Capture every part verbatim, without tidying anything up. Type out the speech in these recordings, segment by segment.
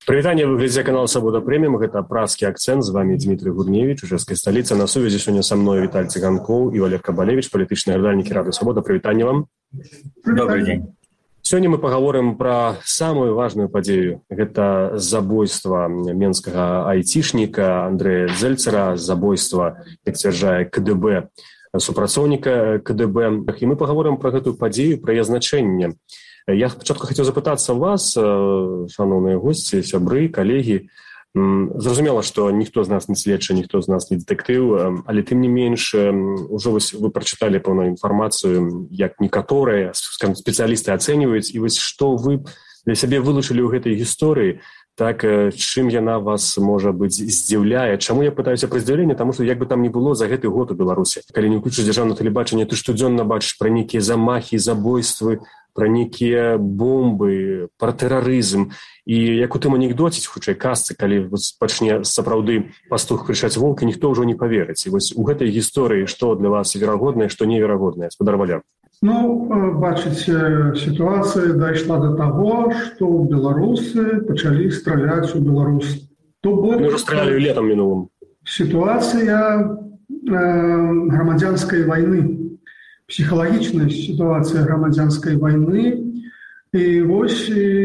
Прывітанне, вы глядзіце канал Свабода Прэміум, гэта пражскі акцэнт, з вами Дмітрый Гурневіч, ужэскай сталіцы. На сувязі сёння са мной Віталь Цыганкоў і Валер Кабалевіч, палітычныя глядальнікі Радыё Свабода. Прывітанне вам. Добрый дзень. Сёння мы пагаворым пра самую важную падзею. Гэта забойства менскага айцішніка Андрэя Зельцера, забойства, як сцвярджае ка дэ бэ, супрацоўніка ка дэ бэ. І мы пагаворым пра гэтую падзею, пра яе значэнне. Я спачатку хацеў запытацца вас, шановныя госці, сябры, калегі. Зразумела, што ніхто з нас не следчы, ніхто з нас не дэтэктыў, але тым не менш, ужо вось вы прачыталі пэўную інфармацыю, як некаторыя спецыялісты ацэньваюць, і вось што вы для сябе вылучылі ў гэтай гісторыі, так чым яна вас, можа быць, здзіўляе. Чаму я пытаюся пра здзіўленне? Таму што як бы там ні было за гэты год у Беларусі. Калі не ўключыш дзяржаўнае тэлебачанне, ты штодзённа бачыш пра нейкія замахі, забойствы, пра нейкія бомбы, пра тэрарызм. І як у тым анекдоце, хутчэй казцы, калі пачне сапраўды пастух крычаць волка, ніхто ўжо не паверыць. І вось у гэтай гісторыі што для вас верагоднае, што неверагоднае, спадар Валер? Ну, бачыце, сітуацыя дайшла да таго, што беларусы пачалі страляць у беларусаў. Мы ўжо стралялі летам мінулым. Сітуацыя э, грамадзянскай вайны. Псіхалагічная сітуацыя грамадзянскай вайны. І вось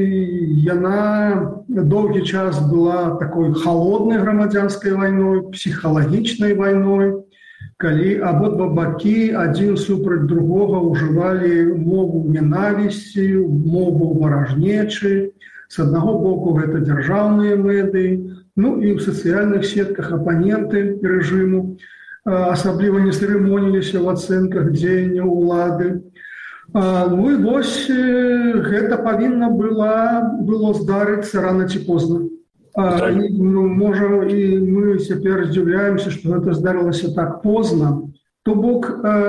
яна доўгі час была такой халоднай грамадзянскай вайной, псіхалагічнай вайной, калі абодва бакі адзін супраць другога ўжывалі мову ненавісці, мову варажнечы. З аднаго боку гэта дзяржаўныя медыі, ну і ў сацыяльных сетках апаненты рэжыму асабліва не цырымоніліся ў ацэнках дзеянняў улады. Ну і вось гэта павінна была, было здарыцца рана ці позна. І, ну, можа, і мы цяпер здзіўляемся, што гэта здарылася так позна. То бок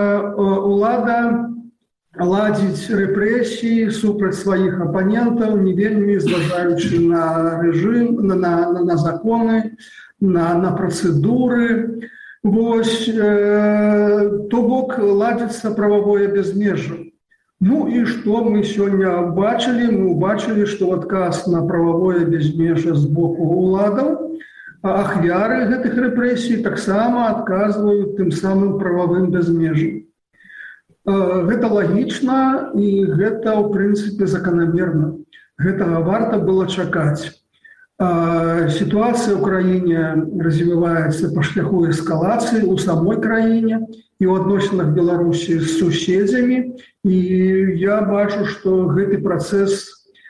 улада ладзіць рэпрэсіі супраць сваіх апанентаў, не вельмі зважаючы на рэжым, на, на, на законы, на, на працэдуры. Вось, э, то бок ладзіцца прававое бязмежжа. Ну і што мы сёння бачылі? Мы ўбачылі, што адказ на прававое бязмежжа з боку ўладаў, ахвяры гэтых рэпрэсій таксама адказваюць тым самым прававым бязмежжам. Гэта лагічна і гэта, ў прынцыпе, заканамерна. Гэтага варта было чакаць. Сітуацыя ў краіне развіваецца па шляху эскалацыі ў самой краіне і ў адносінах Беларусі з суседзямі. І я бачу, што гэты працэс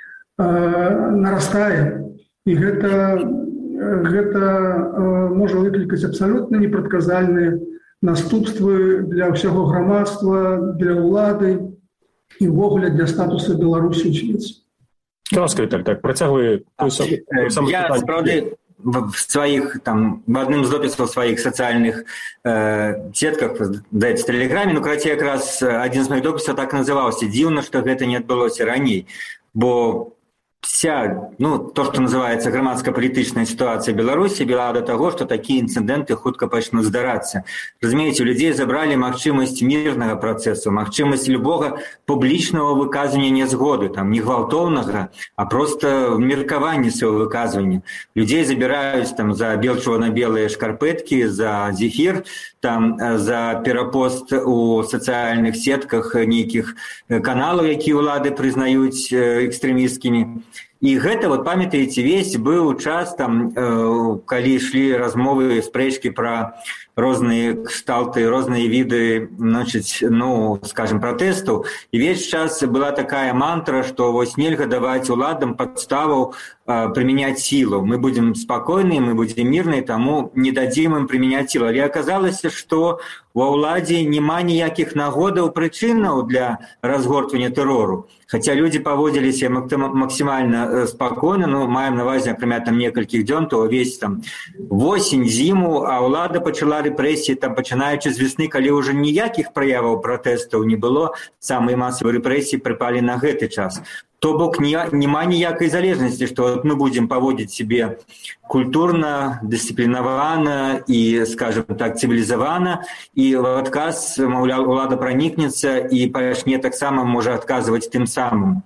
нарастае. І гэта, гэта можа выклікаць абсалютна непрадказальныя наступствы для ўсяго грамадства, для ўлады і ўвогуле для статуса Беларусі ў свеце. Ласка, Віталь, так, працягвай той самы пытанне. Я, справді, в своих, там, в одном з дописов в своих социальных э, сетках, здаецца, в Телеграме, ну, карацей, якраз один з моих дописов так называўся. Дзіўна, што гэта не адбылося раней, бо вся, ну, то, что называется грамадска-палітычная ситуация в Беларуси, вела до того, что такие инциденты хутка пачнут здарацца. Разумееце, у людей забрали магчымасць мирного процесса, магчымасць любого публічного выказвання нязгоды, там, не гвалтоўнага, а просто меркавання свайго выказвання. Людей забираюць там за бел-чырвона-белыя шкарпэткі, за зефир, там, за перапост у сацыяльных сетках нейкіх каналаў, якія ўлады прызнаюць экстрэмісцкімі. І гэта, вот памятаеце, весь быў час, там, э, калі ішлі размовы, спрэчкі пра розныя кшталты, розныя віды, значыць, ну, скажем, пратэстаў. І весь час была такая мантра, што вось нельга даваць уладам падставаў э, прымяняць сілу. Мы будзем спакойныя, мы будзем мірныя, таму не дадзім ім прымяняць сілу. Але аказалася, што ва ўладзе няма ніякіх нагодаў, прычынаў для разгортвання тэрору. Хаця людзі паводзіліся максімальна спакойна, ну, маем на ўвазе, акрамя там некалькіх дзён, то ўвесь там восень, зіму, а ўлада пачала рэпрэсіі, там, пачынаючы з весны, калі ўжо ніякіх праяваў пратэстаў не было, самыя масавыя рэпрэсіі прыпалі на гэты час. То бок няма ніякай залежнасці, што мы будзем паводзіць себе культурна, дысцыплінавана і, скажем так, цывілізавана, і в адказ, маўляў, улада пранікнецца і пачне таксама можа адказваць тым самым.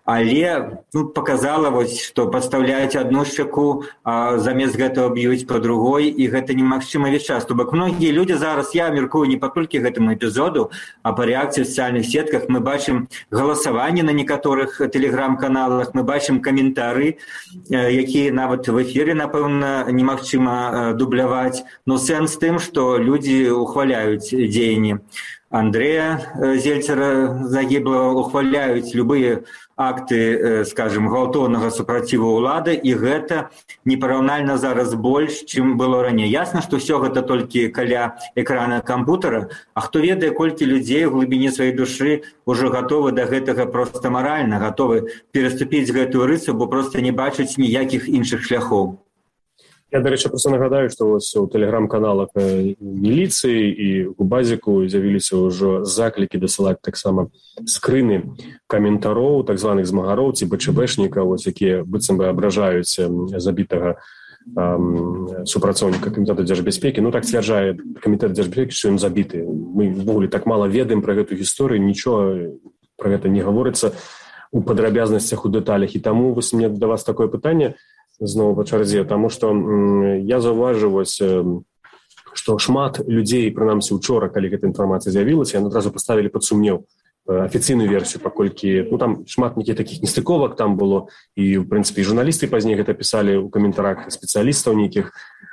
але ну, показала, вось, што падстаўляюць адну шчаку, а замест гэтага б'юць па другой, і гэта немагчыма весь час. То бок многія людзі зараз, я мяркую не па толькі гэтаму эпізоду, а па рэакцыі ў сацыяльных сетках мы бачым галасаванне на некаторых тэлеграм-каналах, мы бачым каментары, якія нават в эфіры, напэўна, немагчыма дубляваць. Но сэнс тым, што людзі ухваляюць дзеянні Андрэя Зельцера загіблага, ухваляюць любыя акты, скажем, гвалтоўнага супраціву ўлады, і гэта непараўнальна зараз больш, чым было раней. Ясна, што ўсё гэта толькі каля экрана кампутара, а хто ведае, колькі людзей у глыбіні сваёй душы ўжо гатовы да гэтага проста маральна, гатовы пераступіць гэтую рысу, бо проста не бачаць ніякіх іншых шляхоў. Я, дарэчы, просто нагадаю, што вось у тэлеграм-каналах міліцыі і у базіку з'явіліся ўжо заклікі дасылаць таксама скрыны каментароў, так званых змагароў ці БЧБшнікаў, якія быццам бы абражаюць забітага эм, супрацоўніка камітэта дзяржбяспекі. Ну, так сцвярджае камітэт дзяржбяспекі, што ён забіты. Мы ввогуле так мала ведаем пра гэту гісторыю, нічога пра гэта не гаворыцца у падрабязнасцях, у дэталях. І таму вось мне да вас такое пытанне зноў па чарзе, таму што я заўважыў вось, што шмат людзей, прынамсі учора, калі гэта інфармацыя з'явілася, яны адразу паставілі пад сумнеў афіцыйную версію, паколькі ну, там шмат нейкіх такіх нестыковак там было, і, в прынцыпе, журналісты пазней гэта пісалі ў каментарах спецыялістаў нейкіх,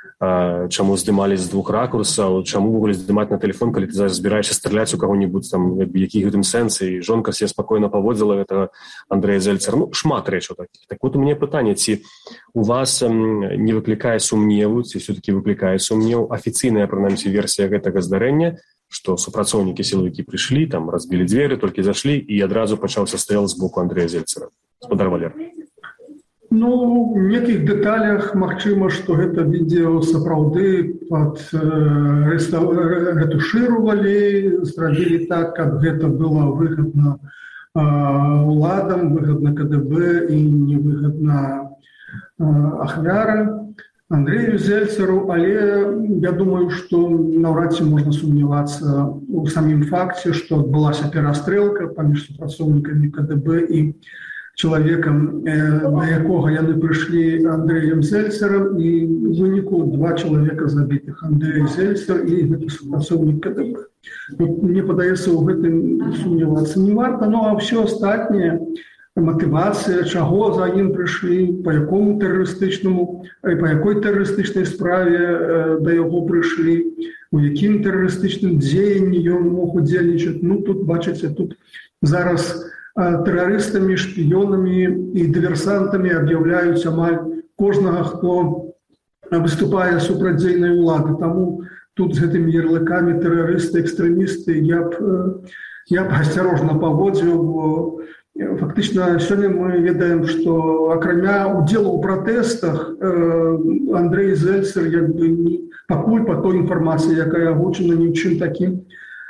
чаму здымалі з двух ракурсаў, чаму ввогуле здымаць на тэлефон, калі ты зараз збіраешся страляць у каго-небудзь там, які гэтым сэнсы, і жонка себе спакойна паводзіла гэтага Андрэя Зельцера. Ну, шмат рэчаў такіх. Так вот у мяне пытанне, ці у вас не выклікае сумневу, ці все-таки выклікае сумнеў афіцыйная, прынамсі, версія гэтага здарэння, што супрацоўнікі сілавікі прыйшлі, там разбілі дзверы, толькі зашлі, і адразу пачаўся стрэл з боку Андрэя Зельцера. Спадар Валер. Ну, в неких деталях магчыма, што гэта відео сапраўды пад э, ретушировали, зрабілі так, каб гэта было выгодна э, уладам, выгодна КДБ і невыгодна э, ахвярам Андрэю Зельцеру, але я думаю, што наўрад ці можна сумнявацца у самім факце, што адбылася перастрэлка паміж супрацоўнікамі КДБ і чалавекам, да якога яны прыйшлі Андрэем Зельцерам, і ў выніку два чалавека забітых, Андрэй Зельцер і гэты супрацоўнік КДБ. Мне падаецца, у гэтым сумнявацца не варта, ну а ўсё астатняе, матывацыя, чаго за ім прыйшлі, па якому тэрарыстычнаму, па якой тэрарыстычнай справе да яго прыйшлі, у якім тэрарыстычным дзеянні ён мог удзельнічаць. Ну тут, бачыце, тут зараз тэрарыстамі, шпіёнамі і дыверсантамі аб'яўляюць амаль кожнага, хто выступае супраць дзейнай улады. Таму тут з гэтымі ярлыкамі тэрарысты, экстрэмісты я б, я б асцярожна паводзіў, бо фактычна сёння мы ведаем, што акрамя удзелу ў пратэстах Андрэй Зельцер як бы пакуль па той інфармацыі, якая агучана, ні ў чым такім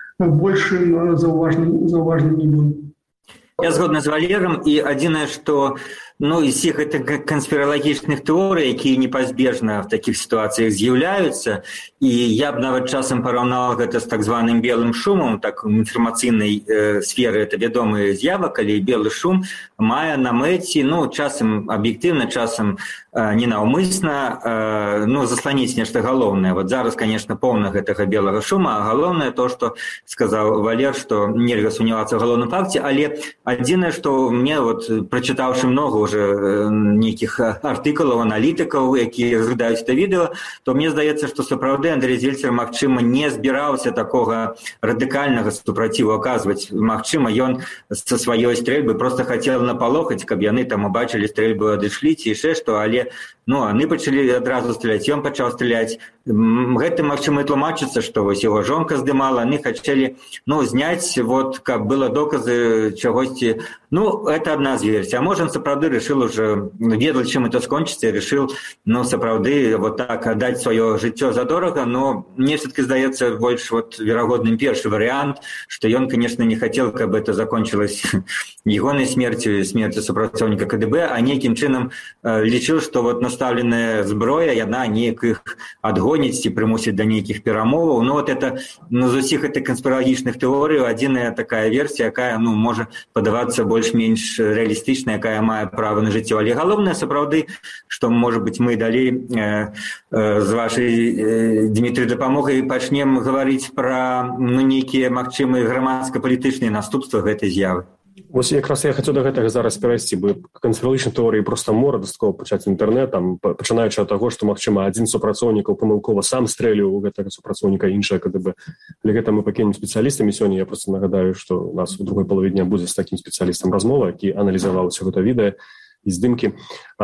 большым заўважным, заўважным не быў. Я згодна з Валером, і адзінае, што ну, из всех этих конспирологичных теорий, якія непазбежна в таких ситуациях з'яўляюцца, і я б нават часам параўнаў гэта з так званым белым шумом, так у інфармацыйнай э, сферы это вядомая з'ява, калі белы шум мае на мэце, ну, часам аб'ектыўна, часам э, ненаўмысна, э, ну, засланіць нешта галоўнае. Вот зараз, конечно, поўна гэтага белага шума, а галоўнае то, што сказаў Валер, што нельга сумнявацца ў галоўным факце, але адзінае, што мне, вот, прачытаўшы много уже нейкіх артыкулаў, аналітыкаў, якія разглядаюць это відэо, то мне здаецца, што сапраўды Андрэй Зельцер, магчыма, не збіраўся такога радыкальнага супраціву аказваць. Магчыма, ён са сваёй стрэльбы просто хацеў напалохаць, каб яны там убачылі стрэльбу, адышлі ці яшчэ што, але ну, яны пачалі адразу стреляць, ён пачаў стреляць. Гэта, магчыма, і тлумачыцца, што вось яго жонка здымала, яны хацелі, ну, зняць, вот, каб было доказы чагосьці. Ну, это одна з версій. А можа, сапраўды решил уже, ведал, чым это скончыцца, решил, ну, сапраўды, вот так, аддаць сваё жыццё задорага, но мне все-таки здаецца больш вот верагодным першы варыянт, што ён, конечно, не хацеў, каб это закончилось ягонай смерцю, смерцю супрацоўніка КДБ, а нейкім чынам э, лічыў, што вот наставленая зброя, яна неяк іх адгоніць згоніць ці прымусіць да нейкіх перамоваў. Ну вот это ну, з усіх гэтых канспіралагічных тэорый адзіная такая версія, якая ну можа падавацца больш-менш рэалістычная, якая мае права на жыццё. Але галоўнае сапраўды, што можа быць мы далей э, э, з вашай э, Дмітрый дапамогай пачнем гаварыць пра ну, нейкія магчымыя грамадска-палітычныя наступствы гэтай з'явы. Вось якраз я хацеў да гэтага зараз перайсці, бо канспіралагічнай тэорыі проста мора дастаткова пачаць інтэрнэт, там, пачынаючы ад таго, што, магчыма, адзін з супрацоўнікаў памылкова сам стрэліў у гэтага супрацоўніка іншае КДБ. Але гэта мы пакінем спецыялістамі сёння. Я проста нагадаю, што у нас у другой палове дня будзе з такім спецыялістам размова, які аналізаваў усё гэта відэа і здымкі.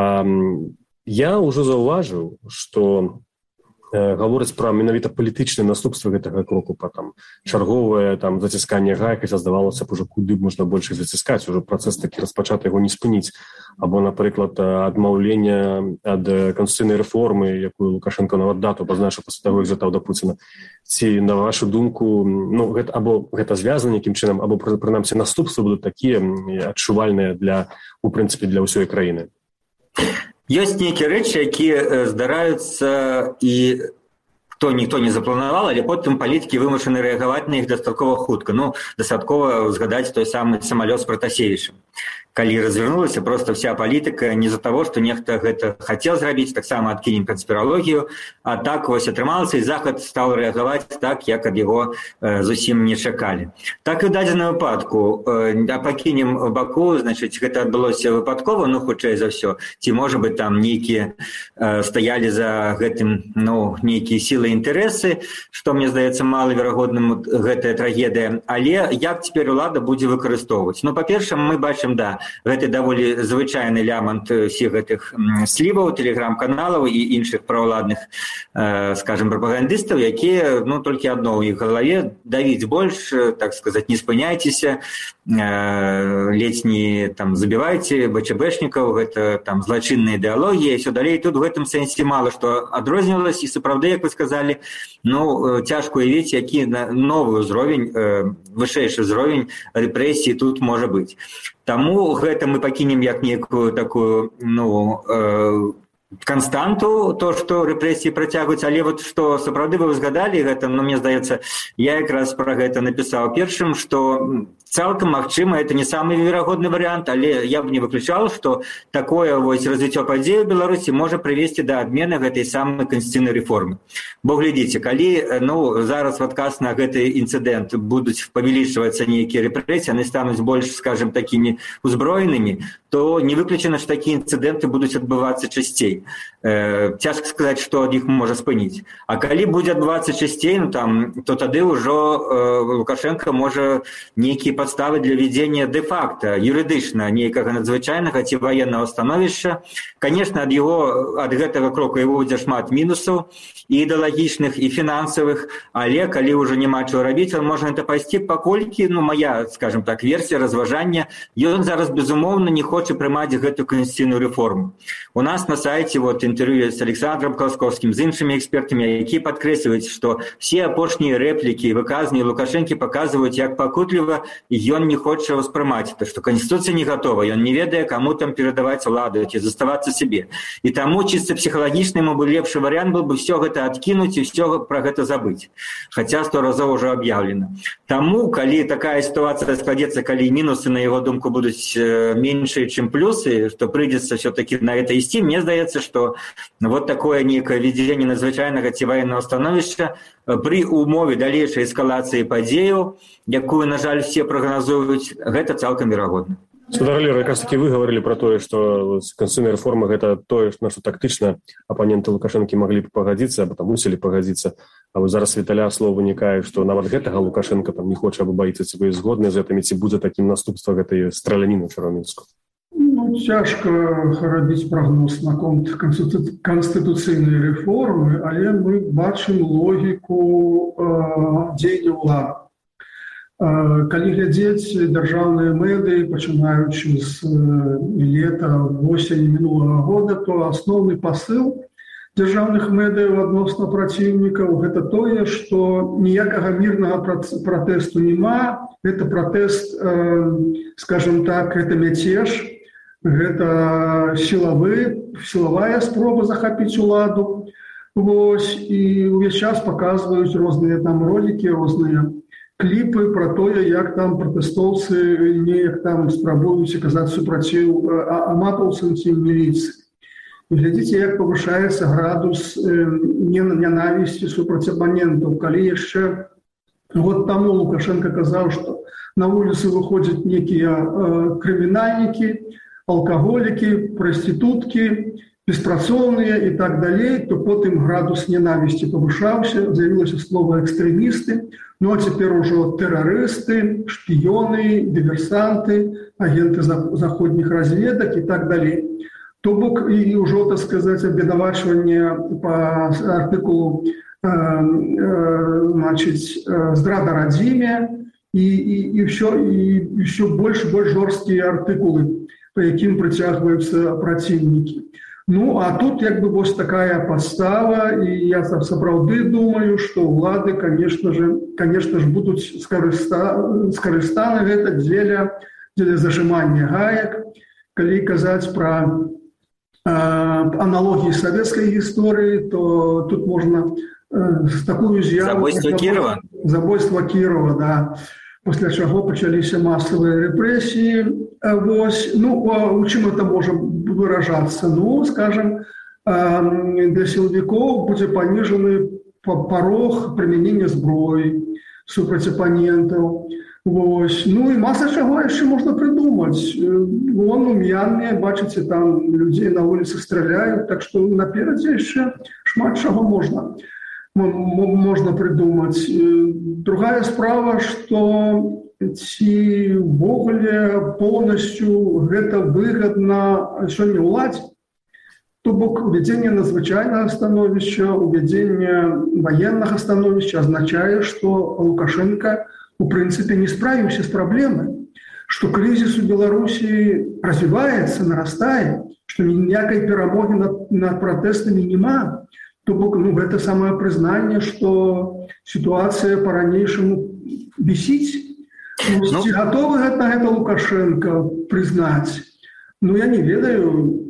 Я ўжо заўважыў, што гаворыць пра менавіта палітычныя наступствы гэтага кроку, па там чарговае там зацісканне гайк, хаця здавалася б ужо куды можна больш заціскаць, ужо працэс такі распачаты, яго не спыніць. Або, напрыклад, адмаўленне ад канстытуцыйнай рэформы, якую Лукашенко нават дату пазначыў пасля таго, як звяртаў да Пуціна. Ці, на вашу думку, ну, гэта, або гэта звязана нейкім чынам, або, прынамсі, наступствы будуць такія адчувальныя для, у прынцыпе, для ўсёй краіны? Ёсць нейкія рэчы, якія здараюцца і хто ніхто не запланаваў, але потым палітыкі вымушаны рэагаваць на іх дастаткова хутка. Ну, дастаткова згадаць той самы самалёт з Пратасевічам. Калі развярнулася проста вся палітыка не з-за таго, што нехта гэта хацеў зрабіць, таксама адкінем канспіралогію, а так вось атрымалася, і Захад стаў рэагаваць так, як ад яго э, зусім не чакалі. Так і ў дадзеным выпадку, э, пакінем у баку, значыць, гэта адбылося выпадкова, ну, хутчэй за ўсё, ці, можа быць, там нейкія э, стаялі за гэтым, ну, нейкія сілы і інтарэсы, што, мне здаецца, малаверагодным гэтая трагедыя, але як цяпер улада будзе выкарыстоўваць? Ну, па-першае, мы бачым, да, гэта даволі звычайны лямант усіх гэтых сліваў, тэлеграм-каналаў і іншых праўладных, э, скажем, прапагандыстаў, якія, ну, толькі адно ў іх галаве давіць больш, так сказаць, не спыняйцеся, э, ледзь не там забівайце БЧБшнікаў, гэта там злачынная ідэалогія, і ўсё далей. Тут в гэтым сэнсе мала што адрознівалася, і сапраўды, як вы сказалі, ну, цяжка уявіць, які новы ўзровень, э, вышэйшы ўзровень рэпрэсій тут можа быць. Таму гэта мы пакінем як некую такую, ну, э, канстанту, то, што рэпрэсіі працягваюць, але вот што сапраўды вы згадалі гэта, ну, мне здаецца, я якраз пра гэта напісаў першым, што цалкам магчыма, это не самы верагодны варыянт, але я б не выключаў, што такое вось развіццё падзей у Беларусі можа прывесці да адмены гэтай самай канстытуцыйнай рэформы. Бо глядзіце, калі, ну, зараз в адказ на гэты інцыдэнт будуць павялічвацца нейкія рэпрэсіі, яны стануць больш, скажем, такімі узброенымі, то не выключана, што такія інцыдэнты будуць адбывацца часцей. Э, цяжка сказаць, што ад іх можа спыніць. А калі будзе адбывацца часцей, ну, там, то тады ўжо э, Лукашенко можа нейкія падставы для вядзення дэ-факта, юрыдычна нейкага надзвычайнага ці ваеннага становішча. Канешне, ад яго, ад гэтага кроку яго будзе шмат мінусаў, і ідэалагічных, і фінансавых, але калі ўжо няма чаго рабіць, он можа гэта пайсці, паколькі, ну, мая, скажем так, версія разважання, ён зараз, безумоўна, не хоча прымаць гэту канстытуцыйную рэформу. У нас на сайце вот інтэрв'ю з Александром Колосковскім, з іншымі экспертамі, які падкрэсліваюць, што все апошнія рэплікі і выказанні Лукашэнкі паказваюць, як пакутліва ён не хоча ўспрымаць, то, што канстытуцыя не гатова, ён не ведае, каму там перадаваць уладу, ці заставацца сябе. І таму чыста псіхалагічна яму бы лепшы варыянт был бы все гэта адкінуць і все пра гэта забыць. Хаця сто разоў ужо аб'яўлена. Таму, калі такая сітуацыя складзецца, калі мінусы, на яго думку, будуць меншыя, чым плюсы, што прыйдзецца все-таки на гэта ісці, мне здаецца, што вот такое нейкае введзенне надзвычайнага ці ваеннага становішча пры умове далейшай эскалацыі падзеяў, якую, на жаль, все прагназуюць, гэта цалкам верагодна. Спадар Лера, якраз таки вы гаварылі пра тое, што канстытуцыйная рэформа гэта тое, на што тактычна апаненты Лукашэнкі маглі б пагадзіцца, або там мусілі пагадзіцца. А вы зараз Віталя слова вынікае, што нават гэтага Лукашенко там не хоча, або баіцца, ці вы згодны з гэтымі, ці будзе такім наступства гэтай страляніны чараўніцкую? Ну, цяжка рабіць прагноз наконт канстытуцыйнай рэформы, але мы бачым логіку э, дзеяння ўлады. Калі глядзець дзяржаўныя медыі, пачынаючы з лета, восені мінулага года, то асноўны пасыл дзяржаўных медыяў адносна праціўнікаў гэта тое, што ніякага мірнага пратэсту няма. Гэта пратэст, скажем так, гэта мяцеж, гэта сілавы, сілавая спроба захапіць уладу. Вось, і ўвесь час паказваюць розныя там ролікі, розныя кліпы пра тое, як там пратэстоўцы неяк там спрабуюць аказаць супраціў аматаўцам ці міліцыі. Глядзіце, як павышаецца градус ненавісці супраць апанентаў. Калі яшчэ год таму Лукашенко казаў, што на вуліцы выходзяць некія крымінальнікі, алкаголікі, прастытуткі, беспрацоўныя і так далей, то потым градус ненавісці павышаўся, з'явілася слова экстрэмісты, ну а цяпер ужо тэрарысты, шпіёны, дыверсанты, агенты заходніх разведак і так далей. То бок і ўжо, так сказаць, абвінавачванне па артыкулу э, э, значыць, здрада радзіме і, і, і, ўсё, і ўсё больш больш жорсткія артыкулы, па якім прыцягваюцца праціўнікі. Ну, а тут як бы вось такая падстава, і я сапраўды думаю, што ўлады, конечно же, конечно ж, будуць скарыста, скарыстаны гэта дзеля, дзеля зажимання гаек. Калі казаць пра аналогии советской истории, то тут можно э, такую з'яву... Забойство Кирова? Забойство Кирова, да. После чего начались массовые репрессии. Вось. Ну, у чем это может выражаться? Ну, скажем, э, для силовиков будет пониженный порог применения зброи супраць оппонентов. Вось. Ну і маса чаго яшчэ можна прыдумаць. Вон у М'янме, бачыце, там людзей на вуліцах страляюць, так што наперадзе яшчэ шмат чаго можна, можна прыдумаць. Другая справа, што ці ўвогуле поўнасцю гэта выгадна сёння ўладзе. То бок увядзенне надзвычайнага становішча, увядзенне ваеннага становішча азначае, што Лукашенко в принципе не справимся с проблемой, что кризис у Беларуси развивается, нарастает, что никакой перемоги над, над протестами нема. То бок, ну, это самое признание, что ситуация по-ранейшему бесить. Ну, ну, готовы на это Лукашенко признать? Ну, я не ведаю.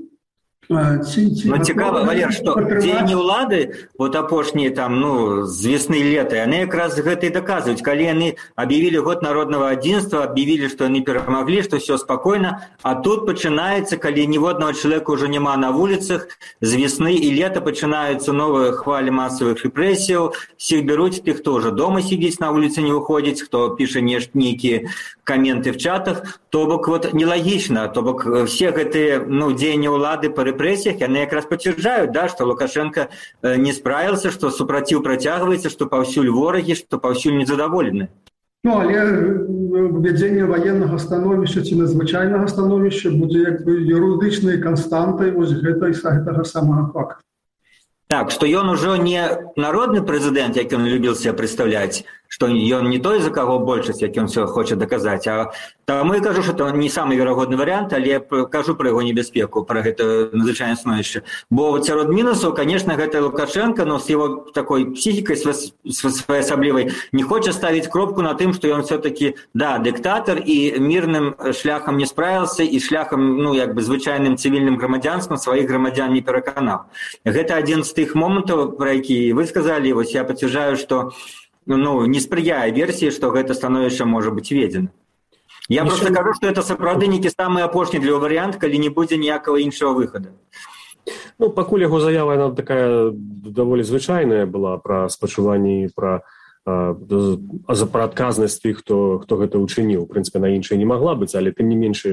Ці, ці, ну, цікава, Валер, што дзеянні ўлады, вот апошнія там, ну, з весны лета, яны якраз гэта і даказваюць. Калі яны аб'явілі год народного адзінства, аб'явілі, што яны перамаглі, што все спакойна, а тут пачынаецца, калі ніводнага чалавека ўжо няма на вуліцах, з весны і лета пачынаюцца новыя хвалі масавых рэпрэсіяў, всіх бяруць, тых, хто ўжо дома сидіць, на вуліцы не выходзіць, хто піша нейкія каменты в чатах, то бок вот нелагічна, то бок все гэтыя, ну, дзеянні ўлады па рэпрэсіях, яны якраз пацвярджаюць, да, што Лукашенко не справіўся, што супраціў працягваецца, што паўсюль ворагі, што паўсюль незадаволены. Ну, але увядзенне ваеннага становішча ці надзвычайнага становішча будзе як бы юрыдычнай канстантай вось гэтай гэтага самага факту. Так, што ён ужо не народны прэзідэнт, як ён любіў себе прадстаўляць, што ён не той, за каго большасць, як ён все хоча даказаць, а таму я кажу, што это не самы верагодны варыянт, але кажу пра яго небяспеку, пра гэта надзвычайнае становішча. Бо сярод мінусаў, конечно, гэта Лукашенко, но з яго такой псіхікай своеасаблівай не хоча ставіць кропку на тым, што ён все-таки, да, дыктатар і мірным шляхам не справіўся і шляхам, ну, як бы звычайным цывільным грамадзянствам сваіх грамадзян не пераканаў. Гэта адзін з тых момантаў, пра які вы сказалі, вось я пацвярджаю, што ну, не спрыяе версіі, што гэта становішча можа быць введзена. Я Еще... просто кажу, што это сапраўды нейкі самы апошні для варыянт, калі не будзе ніякага іншага выхада. Ну, пакуль яго заява, яна такая даволі звычайная была пра спачуванне і пра за пра адказнасць тых, хто, хто гэта ўчыніў. У прынцыпе, на іншай не магла быць, але тым не менш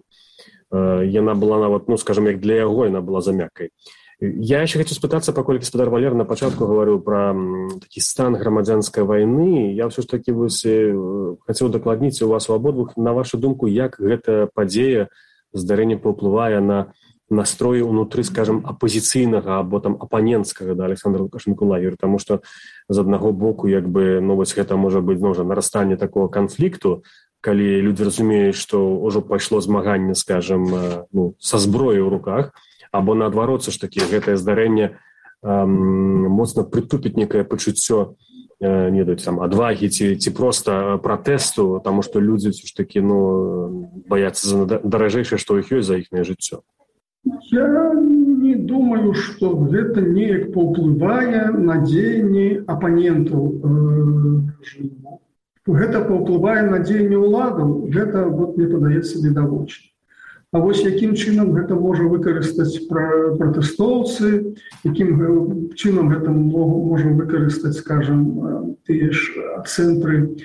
яна была нават, ну, скажем, як для яго, яна была замяккай. Я еще хочу спытацца, паколькі гаспадар Валер на пачатку гаварыў пра такі стан грамадзянскай вайны. Я ўсё ж такі вось хацеў дакладніць у вас у абодвух, на вашу думку, як гэта падзея здарэння паўплывае на настрой унутры, скажем, апозіцыйнага або там апаненцкага, да, Александра Лукашенко лагеря, таму што з аднаго боку, як бы, ну, вось гэта можа быць, ну, нарастанне такого канфлікту, калі людзі разумеюць, што ўжо пайшло змаганне, скажем, ну, са зброяй у руках, або наадварот, ж такі, гэтае здарэнне эм, моцна прытупіць некае пачуццё э, не даць, там, адвагі ці, ці проста пратэсту, таму што людзі ж такі, ну, баяцца за даражэйшае, што ў іх ёсць за іхнае жыццё. Я не думаю, што гэта неяк паўплывае на дзеянні апанентаў рэжыму. Гэта паўплывае на дзеянні ўладаў, гэта, вот, мне падаецца, відавочна. А вось якім чынам гэта можа выкарыстаць пратэстоўцы, якім чынам гэта можа выкарыстаць, скажам, тыя ж цэнтры,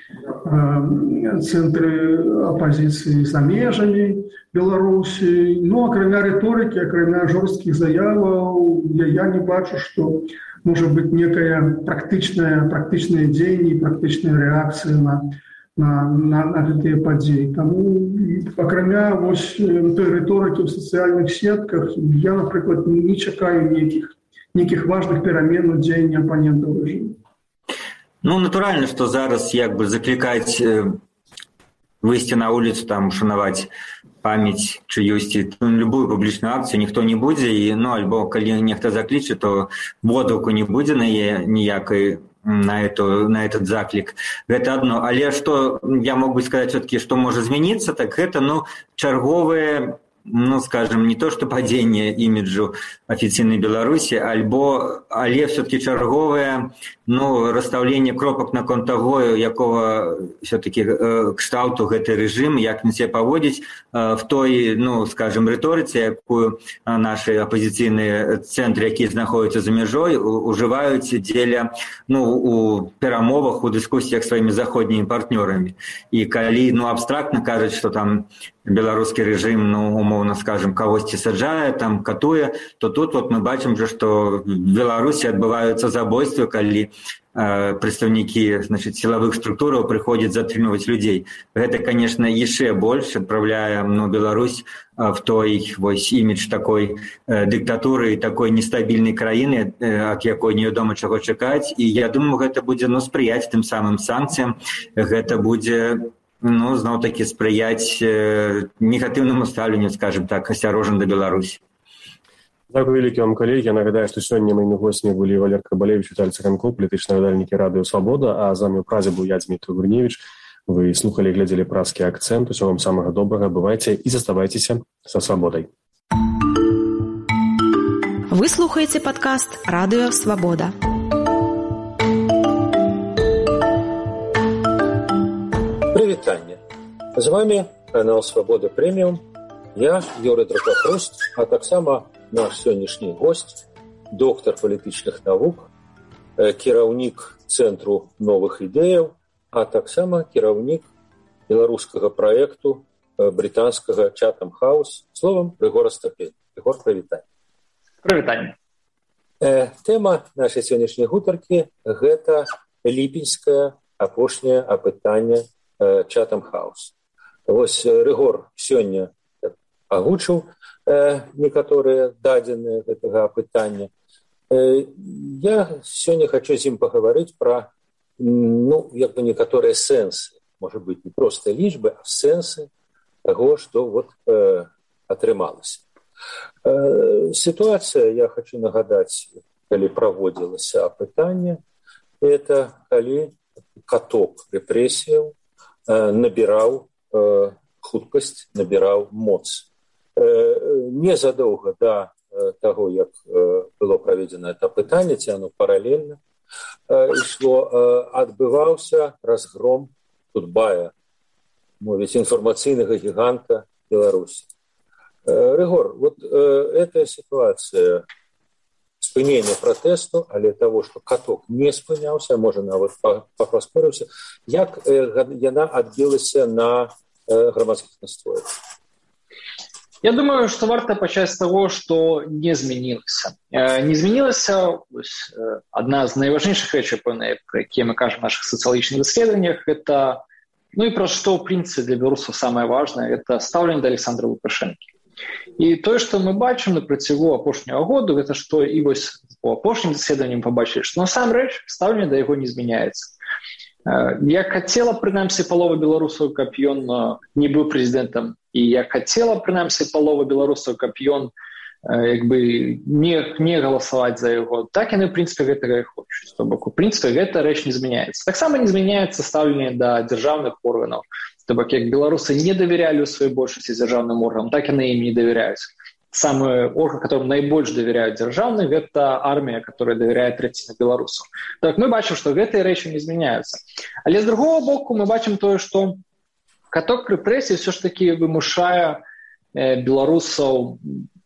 цэнтры апазіцыі за межамі Беларусі. Ну, акрамя рыторыкі, акрамя жорсткіх заяваў, я, я не бачу, што можа быць некая практычная, практычныя дзеянні, практычная рэакцыя на на, на, на гэтыя падзеі. Таму, акрамя вось той рыторыкі ў сацыяльных сетках, я, напрыклад, не чакаю нейкіх, нейкіх важных перамен у дзеянні апанентаў рэжыму. Ну, натуральна, што зараз як бы заклікаць выйсці на вуліцу, там, шанаваць памяць чыёсьці, ну, любую публічную акцыю ніхто не будзе, і, ну, альбо калі нехта закліча, то водгуку не будзе на яе ніякай на, эту, на этот заклик. Это одно. Але что я мог бы сказать все-таки, что может измениться, так это, ну, черговые, ну, скажем, не то, что падение имиджу официальной Беларуси, альбо, але все-таки черговое, ну, расставление кропок наконт того, якого все-таки э, кшталту гэты режим, як на себя поводить э, в той, ну, скажем, риториці, якую наши оппозиционные центры, які знаходятся за межой, уживают дзеля, ну, у перамовах, у дискуссиях с своими заходними партнерами. И коли, ну, абстрактно кажуть, что там белорусский режим, ну, умовно скажем, кагосьці саджае, там, катуе, то тут вот мы бачим же, что в Беларуси отбываются забойства, коли э, представники, значит, силовых структур приходят затрымліваць людей. Это, конечно, яшчэ больше отправляя, ну, Беларусь э, в той вось имидж такой э, диктатуры и такой нестабильной краины, э, от якой невядома чаго чакаць. И я думаю, гэта будзе, ну, спрыяць тым самым санкциям, гэта будзе, ну, зноў-таки спрыяць э, негатыўнаму стаўленню, скажем так, асцярожна да Беларусі. Дякую вялікі вам, калегі. Я нагадаю, што сёння маімі гостямі былі Валер Карбалевіч, Віталій Цыганко, палітычныя надальнікі радыё «Свабода», а з вамі ў празе быў я, Дмітрий Гурневич. Вы слухали і глядзелі празкі акцэнт. Усього вам самага добрага. Бывайце і заставайцеся са «Свабодай». Вы слухаеце падкаст «Радыё Свабода». Прывітанне. З вами канал «Свабода Прэміум». Я, Юрый Дракахруст, а таксама наш сённяшні гость, доктар палітычных навук, кіраўнік Цэнтру новых ідэяў, а таксама кіраўнік беларускага праекту брытанскага Chatham House, словам, Рыгор Астапенко. Рыгор, прывітанне. Прывітанне. Тэма нашай сённяшняй гутаркі – гэта ліпеньскае апошняе апытанне Chatham House. Вось Рыгор сёння агучыў э, некаторыя дадзеныя гэтага апытання. Э, я сёння хочу з ім пагаварыць пра, ну, як бы некаторыя сэнсы, можа быць, не проста лічбы, а сэнсы таго, што вот э, атрымалася. Э, сітуацыя, я хочу нагадаць, калі праводзілася апытанне, это калі каток рэпрэсіяў э, набіраў э, хуткасць, набіраў моц. Незадоўга да таго, як было праведзена это апытанне, ці оно паралельна ішло, адбываўся разгром Тутбая, мовіць, інфармацыйнага гіганта Беларусі. Рыгор, вот эта ситуация спынення пратэсту, але того, што каток не спыняўся, можа нават паспорыўся, як яна адбілася на грамадскіх настроях? Я думаю, что варто пачаць з таго, што не змянілася. Не змянілася адна з найважнейшых рэчаў, пра якія мы кажам у нашых сацыялагічных даследаваннях, это, ну і пра што, ў прынцыпе, для беларусаў самае важнае, это стаўленне да Александра Лукашэнкі. І тое, што мы бачым на працягу апошняга году, гэта што і вось у апошнім даследаванні мы пабачылі, што насамрэч стаўленне да яго не змяняецца. Я хацела, прынамсі, палова беларусаў, каб ён не быў прэзідэнтам, і я хацела, прынамсі, палова беларусаў, каб ён як бы не, не галасаваць за яго. Так яны, ў прынцыпе, гэтага і хочуць. То бок, у прынцыпе, гэта рэч не змяняецца. Таксама не змяняецца стаўленне да дзяржаўных органаў. То бок, як беларусы не давярялі ў сваёй большасці дзяржаўным органам, так яны ім не давяряюць. самый орган, которому найбольш давяраюць дзяржаўны, гэта армія, которая давяряе траціна беларусаў. Так мы бачым, што гэтыя рэчы не змяняюцца. Але з другого боку мы бачым тое, што каток рэпрэсій все ж таки вымушае э, беларусаў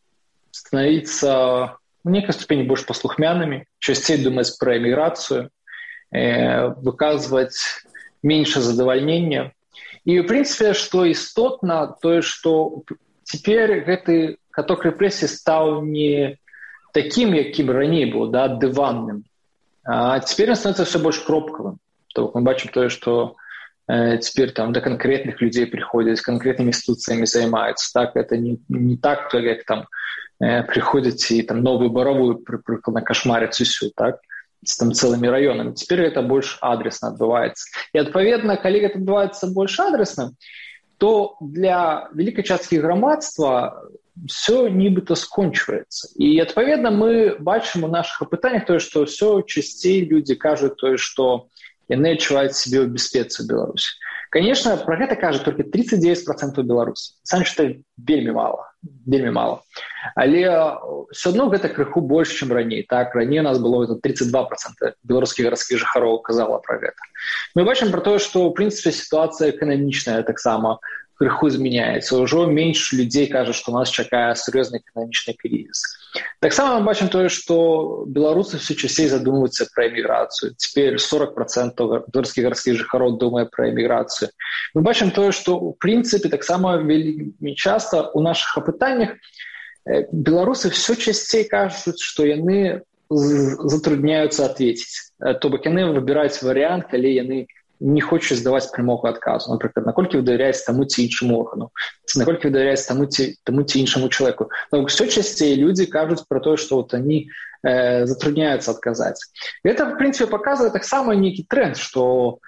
становіцца в некай ступені больш паслухмянымі, часцей думаць пра эміграцыю, э, выказваць меньше задавальнення. І, в прынцыпе, што істотна, тое, што цяпер гэты каток рэпрэсій стаў не такім, якім раней быў, да, дыванным. А цяпер ён становіцца все больш кропкавым. То мы бачым тое, што э, цяпер там да канкрэтных людзей прыходзяць, канкрэтнымі інстытуцыямі займаюцца. Так, это не, не так, то, як там э, прыходзяць і там новую баравую прыкладна кашмаряць усю, так? З там цэлымі раёнамі. Цяпер гэта больш адресна адбываецца. І, адпаведна, калі гэта адбываецца больш адресна, то для вялікай часткі грамадства все нібыта скончваецца. І, адпаведна, мы бачым у нашых апытаннях тое, што ўсё часцей людзі кажуць тое, што яны адчуваюць сябе ў бяспецы ў Беларусі. Конечно, пра гэта кажа толькі тридцать девять процентов беларусаў. Самі што вельмі мала, вельмі мала. Але ўсё адно гэта крыху больш, чым раней. Так, раней у нас было тридцать два процента беларускіх гарадскіх жыхароў казала пра гэта. Мы бачым пра тое, што ў прынцыпе сітуацыя эканамічная таксама крыху змяняецца. Ужо менш людзей кажа, што нас чакае сур'ёзны эканамічны крызіс. Таксама мы бачым тое, што беларусы все часцей задумваюцца пра эміграцыю. Цяпер сорок процентов беларускіх гарадскіх жыхароў думае пра эміграцыю. Мы бачым тое, што ў прынцыпе таксама вельмі часта ў нашых апытаннях беларусы все часцей кажуць, што яны затрудняюцца адветіць. То бок яны выбіраюць варыянт, калі яны не хочуць здаваць прямога адказу. Напрыклад, наколькі вы давяряеце таму ці іншаму органу, наколькі вы давяряеце таму ці, таму ці іншаму чалавеку. Но ўсё часцей людзі кажуць пра тое, што вот они э, затрудняюцца адказаць. Гэта, в прынцыпе, паказвае таксама нейкі тренд, што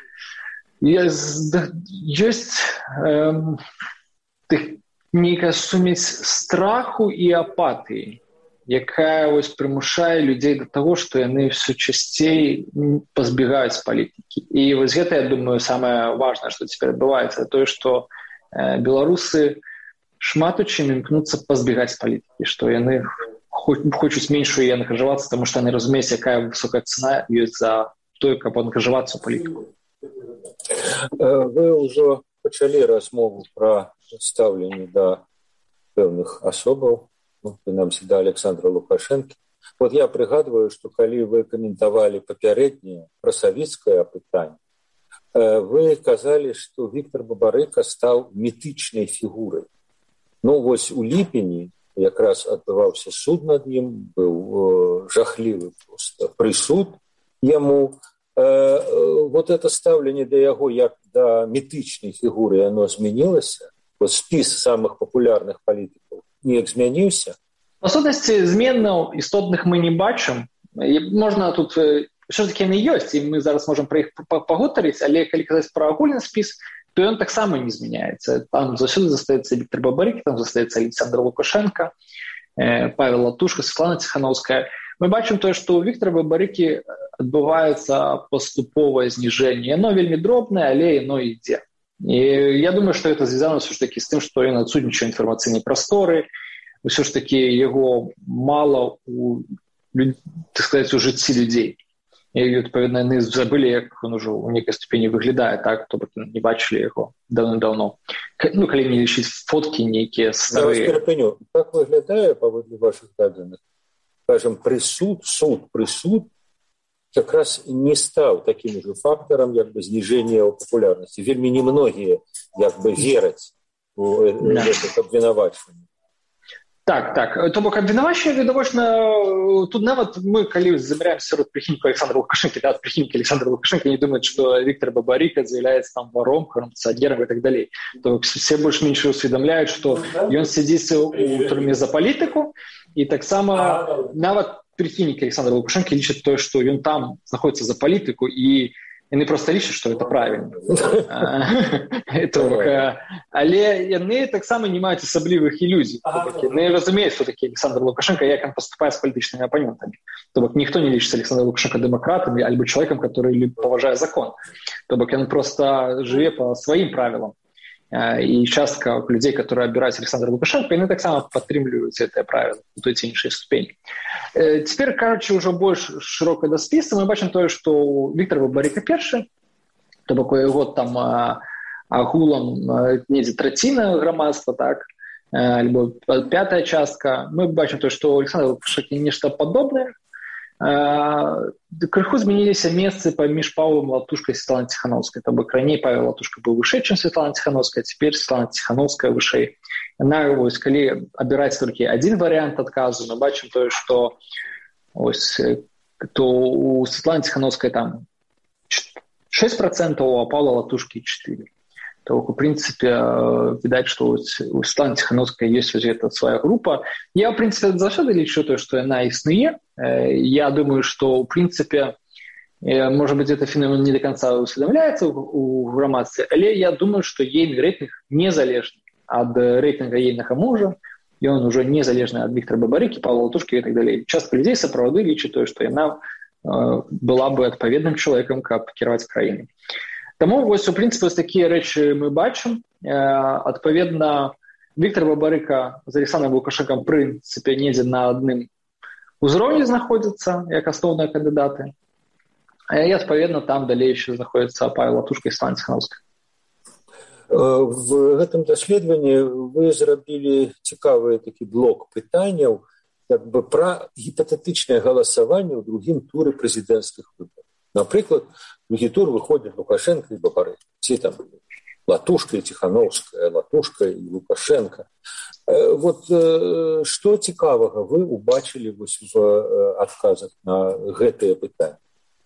ёсць э, нейкая сумесь страху і апатыі, якая вось прымушае людзей да таго, што яны все часцей пазбегаюць палітыкі. І вось гэта, я думаю, самае важнае, што цяпер адбываецца, тое, што э, беларусы шмат у чым імкнуцца пазбегаць палітыкі, што яны хочуць менш у яе ангажавацца, таму што яны разумеюць, якая высокая цана ёсць за тое, каб ангажавацца ў палітыку. Вы ўжо пачалі размову пра стаўленне да пэўных асобаў, ну, прынамсі, да Александра Лукашэнкі. Вот я прыгадваю, што калі вы каментавалі папярэдняе пра савецкае апытанне, вы казалі, што Віктор Бабарыка стаў мітычнай фігурай. Ну, вось у ліпені якраз адбываўся суд над ім, быў жахлівы проста прысуд яму. Вот это стаўленне да яго як да мітычнай фігуры, яно змянілася. Вот спіс самых папулярных палітыкаў неяк змяніўся? Па сутнасці, зменаў істотных мы не бачым. Можна тут ўсё ж такі яны ёсць, і мы зараз можам пра іх пагутарыць, але калі казаць пра агульны спіс, то ён таксама не змяняецца. Там заўсёды застаецца Віктор Бабарыка, там застаецца Александр Лукашенко, Павел Латушка, Светлана Ціхановская. Мы бачым тое, што ў Віктора Бабарыкі адбываецца паступовае зніжэнне. Яно вельмі дробнае, але яно ідзе. І я думаю, што гэта звязана ўсё ж такі з тым, што ён адсутнічае інфармацыйнай прасторы, ўсё ж такі яго мала у, так сказаць, у жыцці людзей. І, адпаведна, яны забылі, як ён ужо ў нейкай ступені выглядае, так, то бок не бачылі яго даўно-даўно. Ну, калі не лічыць фоткі нейкія старыя. Я вас перапыню. Как выглядае, паводле вашых дадзеных? Скажем, прысуд, суд, прысуд якраз не стаў такім же фактарам як бы зніжэння папулярнасці. Вельмі немногія як бы вераць у гэтых абвінавачваннях. Так, так. То бок абвінавачванне відавочна, тут нават мы, калі замяряем сярод прыхільнікаў Александра Лукашэнкі, да, прыхільнікі Александра Лукашэнкі не думаюць, што Віктор Бабарыка з'яўляецца там варом, карупцыянерам і так далей. То бок все больш-менш усведамляюць, што ён сядзіць у турме за палітыку, і таксама нават прыхільнікі Александра Лукашэнкі лічаць тое, што ён там знаходіцца за палітыку, і яны проста лічаць, што гэта правільна. Але яны таксама не маюць асаблівых ілюзій. Яны разумеюць, што такі Александр Лукашенко, як ён паступае з палітычнымі апанентамі. То бок ніхто не лічыць Александра Лукашенко дэмакратам альбо чалавекам, который паважае закон. То бок ён проста жыве па сваім правілам. і частка людзей, которые абіраюць Александра Лукашенко, яны таксама падтрымліваюць гэтае правіла у той ці іншай ступені. Цяпер, кажучы, ўжо больш шырока да спісу, мы бачым тое, што Віктор Бабарыка першы, то бок у яго там агулам недзе траціна грамадства, так, альбо пятая частка. Мы бачым тое, што Александр Лукашенко нешта падобнае. Крыху змяніліся месцы паміж Павлом Латушкай і Светланай Ціхановскай. То бок раней Павел Латушка быў вышэй, чым Светлана Ціхановская, цяпер Светлана Ціхановская вышэй. Яна, вось, калі абіраць толькі адзін варыянт адказу, мы бачым тое, што ось, то у Светланы Ціхановскай там шэсць процентаў, а Павла Латушкі четыре. То, в принципе, видать, что у Светланы Ціхановскай есть эта своя группа. Я, в принципе, заўсёды лічу то, что она існуе. Я думаю, что, в принципе, может быть, это феномен не до конца усведомляется у грамадстве, але я думаю, что ейный рейтинг незалежный от рейтинга ейнага мужа, и он уже незалежный от Виктора Бабарыки, Павла Латушки и так далее. Часто людей сапраўды лічаць то, что она была бы адпаведным человеком, каб кіраваць краінай. Таму, вось, у прынцыпе, вось такія рэчы мы бачым. Адпаведна, Віктор Бабарыка з Александром Лукашенком, в прынцыпе, недзе на адным узроўні знаходзяцца, як асноўныя кандыдаты. І, адпаведна, там далей яшчэ знаходзіцца Павел Латушка і Светлана Ціхановская. В гэтым даследаванні вы зрабілі цікавы такі блок пытанняў як бы пра гіпатэтычнае галасаванне ў другім туры прэзідэнцкіх выбараў. Напрыклад, другі тур выходзяць Лукашенко і Бабарыка. Ці там Латушка і Ціхановская, Латушка і Лукашенко. Вот што цікавага вы убачылі вось в адказах на гэтыя пытанні?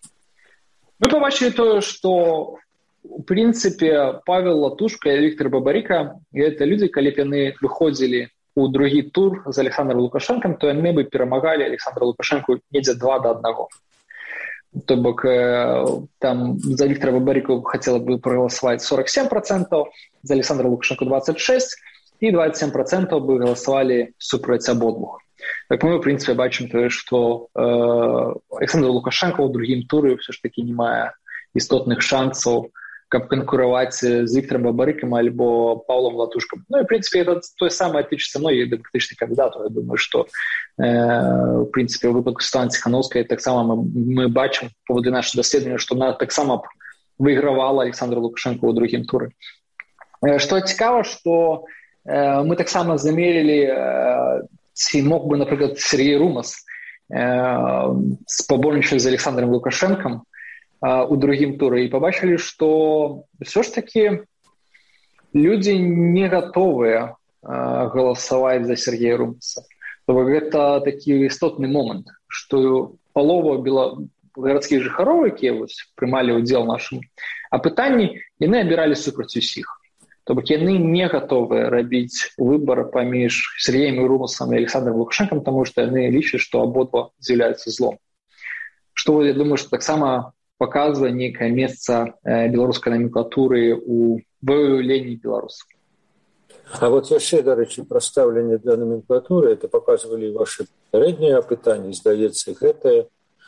Мы побачили то, что, в принципе, Павел Латушка и Виктор Бабарыка – это люди, коли бы они выходили у другі тур з Александром Лукашенком, то они бы перемагали Александра Лукашенко недзе два до одного. То бок там за Виктора Бабарыку хотела бы проголосовать сорок семь процентов, за Александра Лукашенко двадцать шесть процентов, и двадцать семь процентов бы голосовали супраць ободвух. Так мы, в принципе, бачым то, что э, Александр Лукашенко ў другім туры все ж таки не мае істотных шансаў, каб конкурировать с Виктором Бабарыком альбо Павлом Латушком. Ну и, в принципе, это то самое тычится многих демократичных кандидатов. Я думаю, что, э, в принципе, в выпадку Светланы Ціхановскай так само мы, мы бачым по поводу нашего доследования, что она так само выигрывала Александра Лукашенко ў другім туры. Э, что цікава, что э, мы так само замерили, э, ці мог бы, например, Сергей Румас э, спаборнічаць з Александром Лукашенком у другім туры, і побачили, что все ж таки люди не готовы голосовать за Сергея Румаса. Это такі істотны момент, что полова бела... гарадскіх жыхароў, якія прымалі ўдзел в нашым апытанні, яны абіралі супраць усіх. То бок яны не готовы рабіць выбор паміж Сергеем Румасам і Александром Лукашенком, потому что яны лічаць, что абодва з'яўляюцца злом. Что я думаю, что таксама показывае некае месца беларускай номенклатуры ў выяўленні беларусаў. А вот яшчэ, дарэчы, пра стаўленне да номенклатуры, это показывалі ваши папярэднія апытанні, здаецца, гэтае,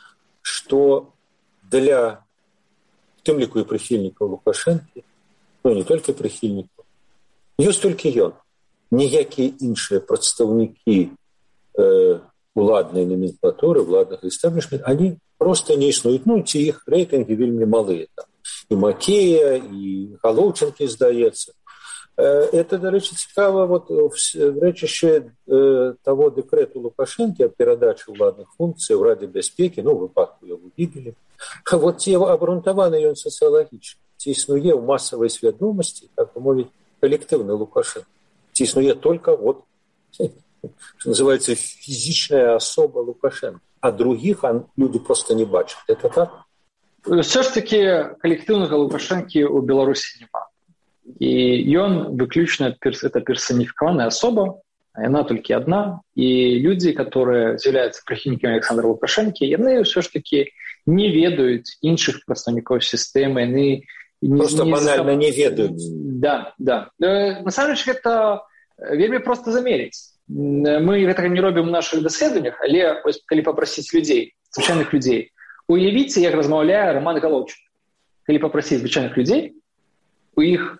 што для, в тым ліку і прыхільнікаў Лукашэнкі, ну не толькі прыхільнікаў, ёсць толькі ён. Ніякія іншыя прадстаўнікі э, уладнай номенклатуры, уладнага істэблішмента, они просто не існуюць. Ну, ці іх рэйтынгі вельмі малыя. Там. І Макея, і Галоўчынкі, здаецца. Это, дарэчы, цікава, вот, в рэчышчы того дэкрэту Лукашэнкі аб перадачы ўладных функцый ў Радзе бяспекі, ну, у выпадку яго гібелі. А вот ці абрунтаваны ён сацыялагічна, ці існуе ў масавай свядомасці, так бы мовіць, калектыўны Лукашенко. Ці існуе только, вот, что называется, фізічная асоба Лукашенко. А других люди просто не бачат. Это так? Все ж таки коллективного Лукашенки у Беларуси нема. И он выключно это персонификованная особа, она только одна. И люди, которые являются прихильниками Александра Лукашенки, они все ж таки не ведают іншых представников системы. Они просто не банально зам... не ведают. Да, да. На самом деле это вельмі просто замерить. Мы гэтага не робім у наших даследаваннях, але ось, калі попросіць людзей, звычайных людзей, уявіце, як размаўляе Роман Галоўчык. Калі попросіць звычайных людзей, у іх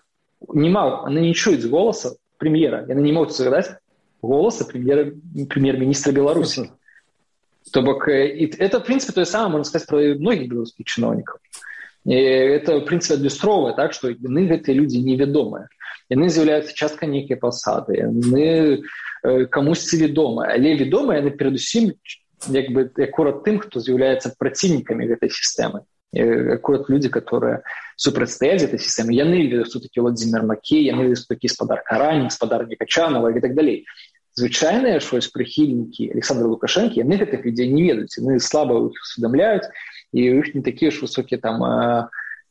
нема, яны не чуюць голаса прэм'ера, яны не могуць загадаць голаса прэм'ера прэм'ер-міністра Беларусі. То бок, это, в принципе, то же самое, можно сказать, про многих белорусских чиновников. И это, в принципе, адлюстроўвае, так, што яны гэтыя людзі невядомыя. Яны з'яўляюцца часткай нейкай пасады, яны э, камусьці вядомыя, але вядомыя яны перадусім як бы акурат тым, хто з'яўляецца праціўнікамі гэтай сістэмы. Акурат людзі, которые супрацьстаяць гэтай сістэмы, яны все-таки Владимир Макей, яны все-таки гаспадар Каранін, гаспадар Некачанова і так далей. Звычайныя ж прыхільнікі Александра Лукашэнкі, яны гэтых людзей не ведаюць, яны слаба іх усведамляюць, і у іх не такія ж высокія там э,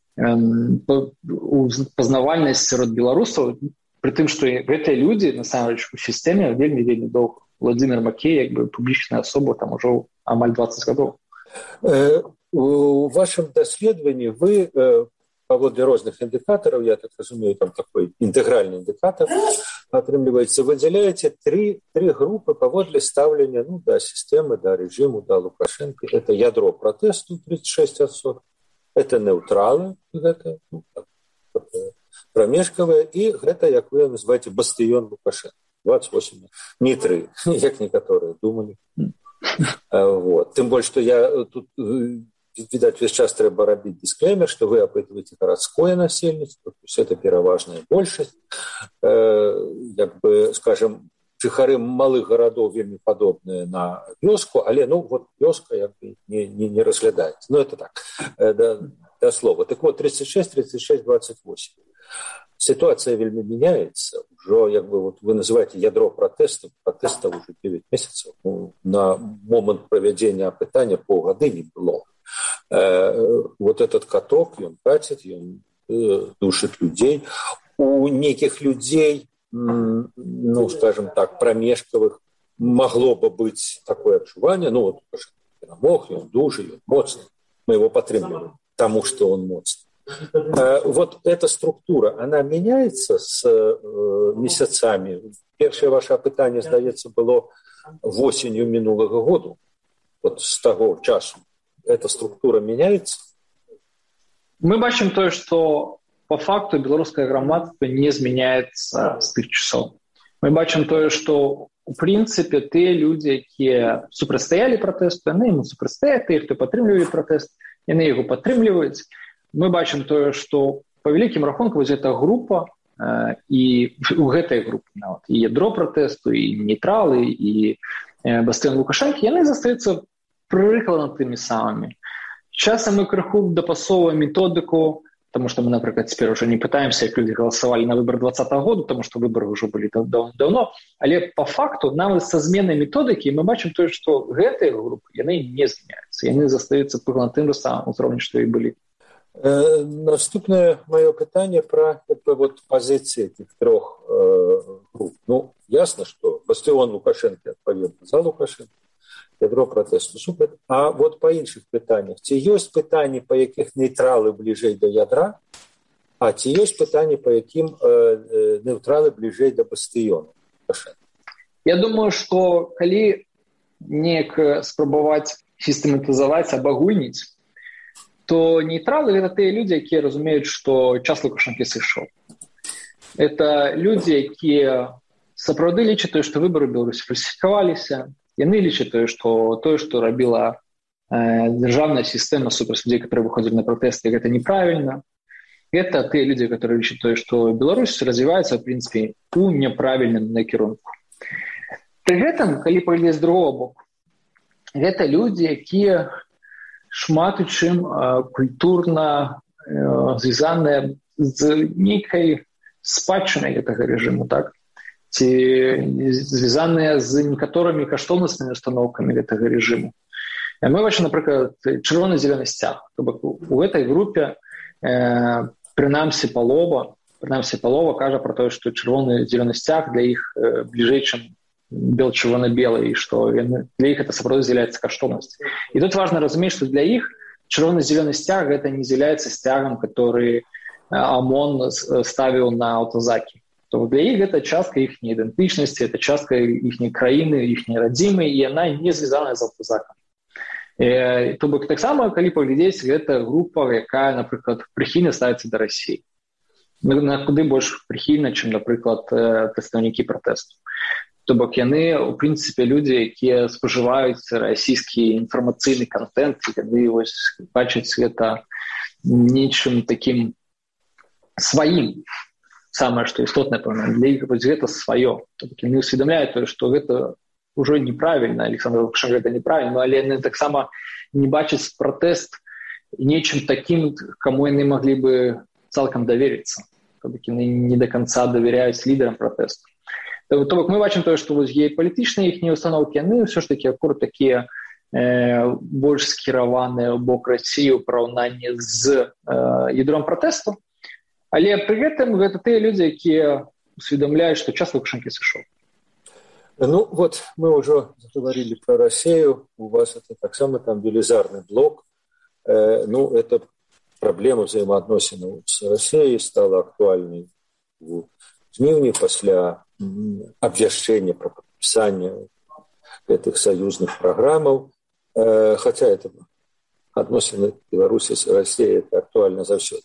э, пазнавальнасць сярод беларусаў, пры тым, што гэтыя людзі насамрэч у сістэме вельмі-вельмі доўга. Владимир Макей, як бы публічная асоба, там ужо амаль дваццаць гадоў. Э, у вашым даследаванні вы э, паводле розных індыкатараў, я так разумею, там такой інтэгральны індыкатар атрымліваецца, выдзяляеце тры, тры групы паводле стаўлення ну, да сістэмы, да рэжыму, да Лукашэнкі. Это ядро пратэсту тридцать шесть адсоткаў, это неўтралы, гэта ну, так, прамежкавыя, і гэта, як вы называеце, бастыён Лукашэнкі. двадцать восемь, не тры, як некаторыя думалі. Вот. Тым больш, што я тут, відаць, весь час трэба рабіць дисклеймер, што вы апытваеце гарадское насельніцтва, то есть это пераважная большасць. Як бы, скажем, жыхары малых гарадоў вельмі падобныя на вёску, але, ну, вот вёска як бы не, не, не разглядаецца. Ну, это так, да, да слова. Так вот, тридцать шесть, тридцать шесть, двадцать восемь. Ситуация вельмі меняется. Уже, як бы, вот вы называете ядро протестов, протестов уже девять месяцев. Ну, на момент проведения опытания полгода не было. Э, вот этот каток, он катит, он э, душит людей. У неких людей, м, ну, скажем так, промежковых, могло бы быть такое отчувание, ну, вот, перемог, он душит, он моцный. Мы его подтримливаем, потому что он моцный. Вот эта структура, она меняется с э, месяцами. Первое ваше опытание, здаецца, было осенью минулого года. Вот с того часу. Эта структура меняется? Мы бачим то, что по факту белорусское громадство не изменяется с тех часов. Мы бачим то, что в принципе те люди, которые супрацьстаялі протесту, они ему супрацьстаят, те, кто подтримливали протест, они его подтримливают. Мы бачим то, что по великим рахункам эта группа, э, и у этой группы, вот, и ядро протесту, и нейтралы, и э, бастыён Лукашэнкі, они застаются прыкладнымі самыми. Часам мы крыху дапасоўваем методику, потому что мы, например, теперь уже не пытаемся, как люди голосовали на выборы двадцатого года, потому что выборы уже были давно, але по факту нам со зменой методики мы бачим то, что этой группы, они не изменяются, они застаются прыкладна тым же самым узроўні, что и были. Э, наступное мое питание про вот, позиции этих трех э, групп. Ну, ясно, что бастыён Лукашэнкі адпаведна за Лукашэнкі, ядро протесту супер. А вот по іншых питаниях. Ці ёсць пытанні, по якіх нейтралы бліжэй до ядра, а ці ёсць пытанні, по якім э, э, нейтралы бліжэй до бастыёна Лукашэнкі? Я думаю, что калі неяк спрабаваць сістэматызаваць, абагульніць, то нейтралы — это те люди, которые разумеют, что час Лукашэнкі сышоў. Это люди, которые сапраўды лічаць, что выборы в Беларуси фальсификаваліся. Яны лічаць, что то, что рабіла э, державная система супраць людей, которые выходили на протесты, это неправильно. Это те люди, которые лічаць, что Беларусь развивается, в принципе, у неправильном накірунку. При этом, калі паглядзець з другого боку, это люди, которые шмат у чым э, культурна э, звязаныя з нейкай спадчынай гэтага рэжыму, так? Ці звязаныя з некаторымі каштоўнаснымі установкамі гэтага рэжыму. Мы бачым, напрыклад, чырвона-зялёны сцяг. То бок у гэтай групе э, прынамсі палова, прынамсі палова кажа пра тое, што чырвона-зялёны сцяг для іх э, бліжэй, чым бел-чырвона-белый, и что для их это сапраўды з'яўляецца каштоўнасць. И тут важно разуметь, что для их чырвона-зелёны стяг это не з'яўляецца стягом, который ОМОН ставил на аўтазакі. То для их это частка их идентичности, это частка их краіны, их радзімы, и она не связана с аўтазакам. И, то бок таксама, калі паглядзець, гэта група, якая, напрыклад, прыхільна ставіцца да России. на куды больш прыхільна, чым, напрыклад, прадстаўнікі пратэсту. То бок яны, у прынцыпе, людзі, якія спажываюць расійскі інфармацыйны контент, яны вось бачаць гэта нечым такім сваім. Самае, што істотнае, пэўна, для іх вось гэта сваё. То бок яны усведамляюць тое, што гэта ўжо неправільна, Александр Лукашенко, гэта неправільна, але яны таксама не бачаць пратэст нечым такім, каму яны маглі бы цалкам даверыцца. То бок яны не да канца давяряюць лідарам пратэсту. То бок мы бачым тое, што вось геапалітычныя іхнія установкі, яны ўсё ж такі акурат такія э, больш скіраваныя ў бок Расіі ў параўнанні з э, ядром пратэсту. Але пры гэтым гэта тыя людзі, якія усведамляюць, што час Лукашэнкі сышоў. Ну вот, мы ўжо заговорили про Россию, у вас это таксама там велизарный блок. Э, ну, эта проблема взаимоотносин с Россией стала актуальной в жніўні пасля абвяшчэння про подписание этих союзных программаў. Э, хотя это относины Беларуси с Россией, это актуально заўсёды.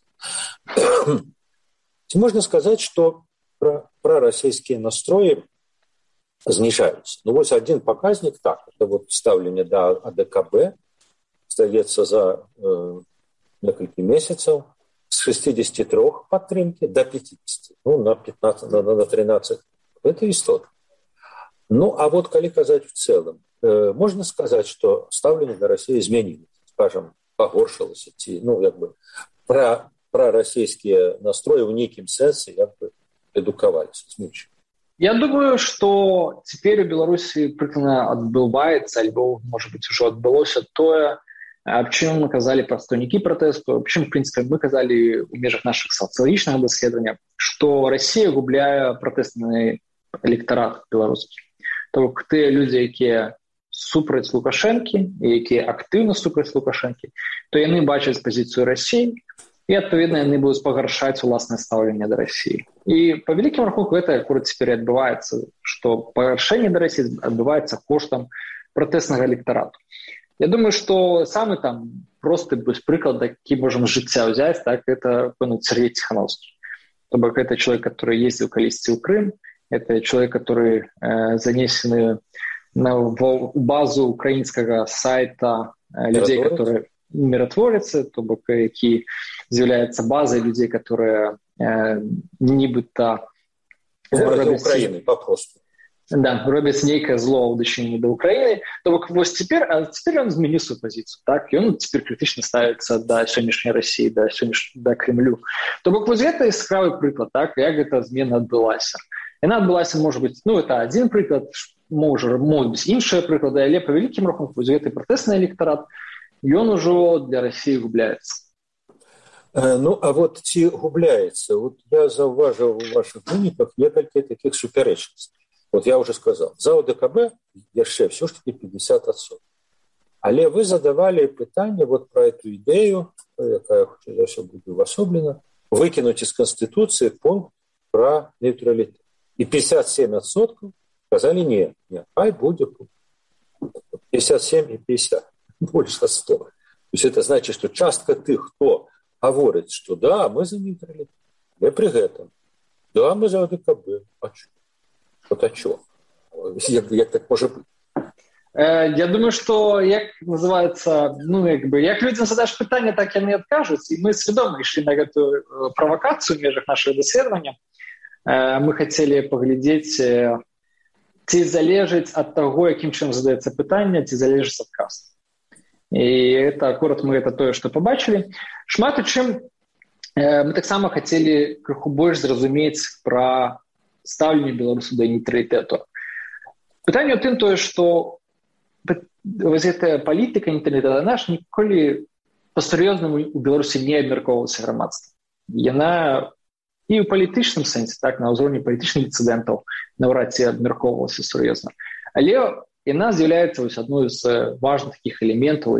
Можно сказать, что про, про российские настрои знижаются. Ну, вот один показник так, это вот ставление до АДКБ, остается за э, несколько месяцев с шестидесяти трёх падтрымки до пятидесяти, ну, на пятнадцать, на, на тринадцать. Это история. Ну, а вот, коли казать в целом, э, можно сказать, что ставление до России изменилось, скажем, погоршилось, идти, ну, как бы, про, про российские настрои в неким сенсе, как бы, эдуковались, изменились. Я думаю, што цяпер у Беларусі прыкладна адбываецца, альбо, можа быць, ужо адбылося тое, аб чым мы казалі прадстаўнікі пратэсту, аб чым, в прынцыпе, мы казалі ў межах нашых сацыялагічных даследаванняў, што Расія губляе пратэстны электарат беларускі. То бок тыя людзі, якія супраць Лукашэнкі, якія актыўна супраць Лукашэнкі, то яны бачаць пазіцыю Расіі, і, адпаведна, яны будуць пагаршаць уласнае стаўленне да Расіі. І па вялікім рахунку гэта акурат цяпер адбываецца, што пагаршэнне да Расіі адбываецца коштам пратэснага электарату. Я думаю, што самы там просты прыклад, які можам з жыцця ўзяць, так, это, пэўна, Сергей Тихановский. То бок это человек, который ездил колеситься в Крым, это человек, который э, занесены на, в базу украинского сайта э, людей, которые миротворцы, то бок які з'яўляецца базой людей, которые э, нібыта робяць Украины попросту. Да, робяць нейкае зло ў дачыненні да Украіны. То бок вось цяпер, а цяпер ён змяніў сваю пазіцыю, так? Ён цяпер крытычна ставіцца да сённяшняй Расіі, да сённяш... да Кремлю. То бок вось гэта яскравы прыклад, так, як гэта змена адбылася. Яна адбылася, можа быць, ну, это адзін прыклад, можа, могуць быць іншыя прыклады, але па вялікім рахунку вось гэты пратэсны электарат, ён ужо для России губляется. Ну, а вот ці губляется. Вот я заўважыў у ваших выніках некалькі таких супярэчнасцей. Вот я уже сказал, за ОДКБ яшчэ все ж таки пятьдесят процентов. Але вы задавали пытанне вот про эту идею, якая все будет увасоблена, выкинуть из Конституции пункт про нейтралитет. И пятьдесят семь процентов сказали нет, нет, хай будет пятьдесят семь и пятьдесят. Больше ста. То есть это значит, что частка тых, кто говорит, что да, мы за нейтралитет, не при этом, да, мы за ОДКБ, а что? Вот а что? Як, як так может быть? Я думаю, что, як называется, ну, как бы, як людям задашь питание, так яны откажутся, и мы сведомо шли на эту провокацию в межах нашего исследования. Мы хотели поглядеть, ці залежить от того, яким чым задается питание, ці залежить отказ. И это аккурат мы это тое, что побачили. Шмат у чым мы таксама хотели крыху больш зразумець про стаўленне беларусаў да нейтралітэту. Пытанне ў тым тое, што вось гэтая палітыка нейтралітэту, она ж ніколі па-сур'ёзнаму у Беларусі не абмяркоўвалася грамадствам. Яна і ў палітычным сэнсе, так, на ўзроўні палітычных дысідэнтаў наўрад ці абмяркоўвалася сур'ёзна. Але яна з'яўляецца вось адной з важных такіх элементаў э,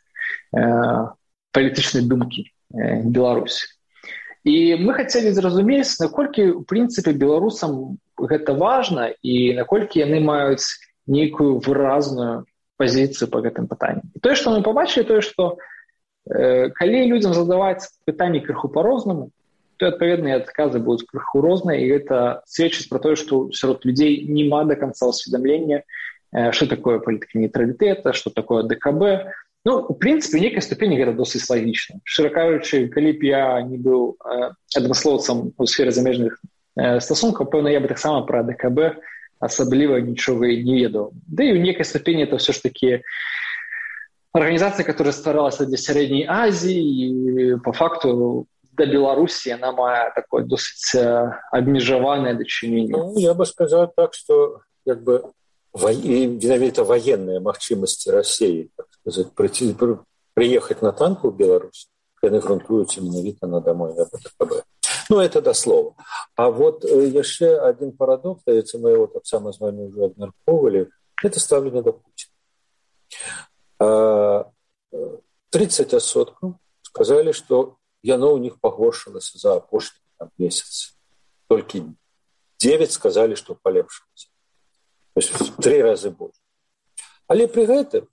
палітычнай думкі э, Беларусі. І мы хацелі зразумець, наколькі, у прынцыпе, беларусам гэта важна і наколькі яны маюць нейкую выразную пазіцыю па гэтым пытанні. І тое, што мы пабачылі, тое, што э, калі людзям задаваць пытанні крыху па-рознаму, то адпаведныя адказы будуць крыху розныя, і гэта сведчыць пра тое, што сярод людзей няма да канца ўсведамлення, што такое палітыка нейтралітэта, што такое ДКБ. Ну, у прынцыпе, у нейкай ступені гэта досыць лагічна. Шчыра кажучы, калі б я не быў адмыслоўцам у сферы замежных стасункаў, пэўна, я бы таксама пра ДКБ асабліва нічога і не ведаў. Да і ў нейкай ступені это ўсё ж такі арганізацыя, которая стваралася для Сярэдняй Азіі, і по факту да Беларусі яна мае такое досыць абмежаванае дачыненне. Ну, я бы сказал так, что как бы менавіта военные махчимости России, так сказать, при, при, приехать на танку в Беларусь, яны грунтуюцца менавіта на дамой ДКБ. Ну, это до слова. А вот яшчэ один парадокс, даецца, мы его так само с вами уже абмяркоўвалі, это ставленне да Путина. тридцать адсоткаў сказали, что яно у них пагоршылася за апошні там, месяц. Только девять сказали, что полепшылася. То есть в три разы больше. Але при гэтым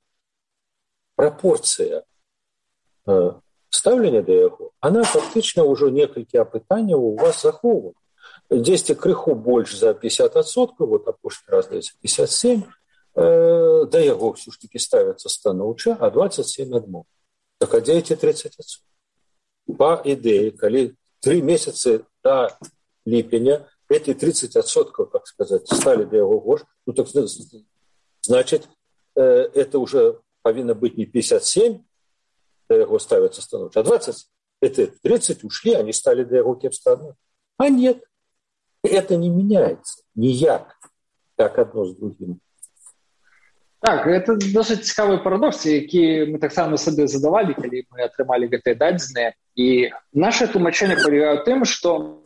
пропорция э, ставлення да яго, она фактычна ўжо некалькі апытанняў у вас захована. Дзесьці крыху больш за пятьдесят адсоткаў, вот апошні раз даецца пятьдесят семь, э, да яго ўсё ж таки ставяцца станоўча, а двадцать семь адмоў. Так а дзе эти тридцать адсоткаў? По идее, коли три месяца до липеня эти тридцать адсоткаў, так сказать, стали для его горш, ну так значит, это уже повинно быть не пятьдесят семь, до его ставятся станоўча, а двадцать, это тридцать ушли, они стали для его кепстаны. А нет, это не меняется, нияк, как одно с другим. Так, это досыць цікавы парадокс, які мы таксама сабе задавалі, калі мы атрымалі гэтыя дадзеныя. І наше тлумачэнне палягае ў тым, што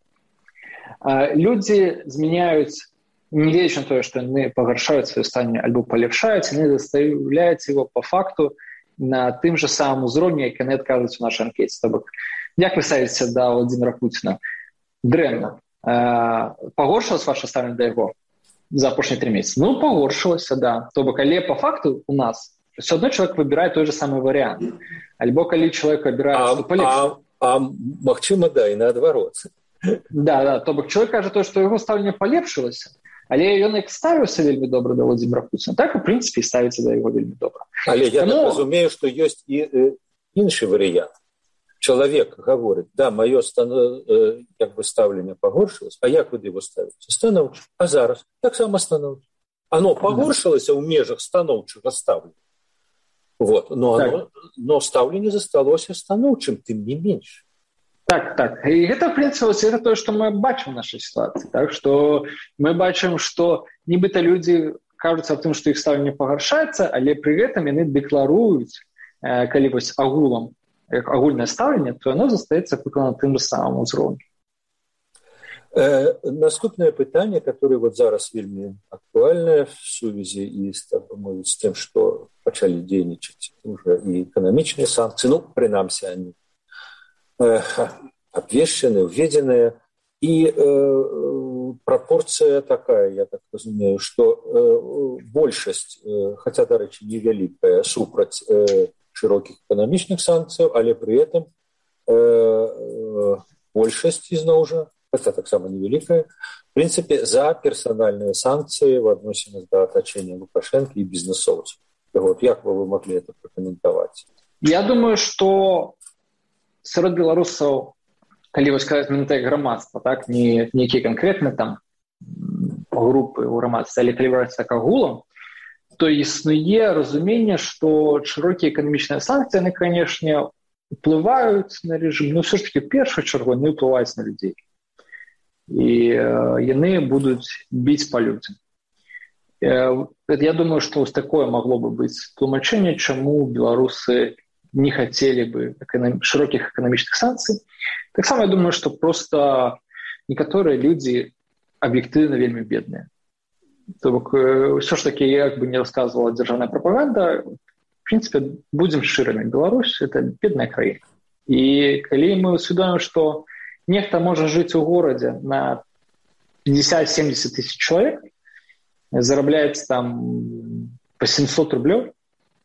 э, людзі змяняюць, не гледзячы на тое, што яны пагаршаюць сваё стане альбо палепшаюць, яны застаўляюць его по факту на тым жа самым узроўні, як яны адказваюць у нашай анкеце. То бок, як вы ставіцеся да Владзіміра Пуціна? Дрэнна. Э, пагоршылася ваша стаўленне да яго за апошнія три месяца? Ну, пагоршылася, да. То бок, але по факту у нас все одно человек выбирает той же самый вариант. Альбо коли человек выбирает, а, что полегче. А, а магчыма, да, и наадварот. Да, да. То бок, человек кажет, что его ставленне полепшилось, але ён як ставіўся вельмі добра да Владзіміра Пуціна, так, у прынцыпе, і ставіцца да яго вельмі добра. Але я Тому... так разумею, што ёсць і э, іншы варыянт. Чалавек гаворыць, да, маё стано, э, як бы стаўленне пагоршылася, а як вы да яго ставіце? Станоўча. А зараз таксама станоўча. Оно пагоршылася ў межах станоўчага стаўлення. Вот. Но, так. оно, но стаўленне засталося станоўчым, тым не менш. Так, так. І гэта, в прынцыпе, это тое, што мы бачым у нашай сітуацыі. Так, што мы бачым, што нібыта людзі кажуць аб тым, што іх стаўленне пагаршаецца, але пры гэтым яны дэкларуюць, э, калі вось агулам, як агульнае стаўленне, то яно застаецца на тым же самым узроўні. Э, наступнае пытанне, которое вот зараз вельмі актуальнае в сувязі і з, так бы мовіць, з тым, што пачалі дзейнічаць уже і эканамічныя санкцыі, ну, прынамсі, они э, абвешчаны, уведзеныя, і э, прапорцыя такая, я так разумею, што э, большасць, э, хаця, дарэчы, невялікая, супраць э, широких экономичных санкций, але при этом э, э, большасць, ізноў жа, хотя так само невеликая, в принципе, за персональные санкции в адносінах до оточения Лукашенко и бизнесовцев. Вот, як бы вы могли это прокомментовать? Я думаю, что сярод беларусаў, калі вось сказаць менавіта грамадства, так, не нейкія канкрэтныя там групы ў грамадстве, але калі браць так агулам, то існуе разуменне, што шырокія эканамічныя санкцыі, яны, канешне, уплываюць на рэжым, но все ж таки в першую чаргу яны ўплываюць на людзей. І э, яны будуць біць па людзям. Э, я думаю, што вось такое магло бы быць тлумачэнне, чаму беларусы не хацелі бы эканом... шырокіх эканамічных санкцый. Таксама я думаю, што проста некаторыя людзі аб'ектыўна вельмі бедныя. То бок, ўсё ж таки, як бы не рассказывала дзяржаўная прапаганда, в принципе, будзем шчырымі. Беларусь — это бедная краіна. І калі мы усведомим, што нехта можа жыць у горадзе на пятьдесят-семьдесят тысяч человек, зарабляецца там по семьсот рублёў,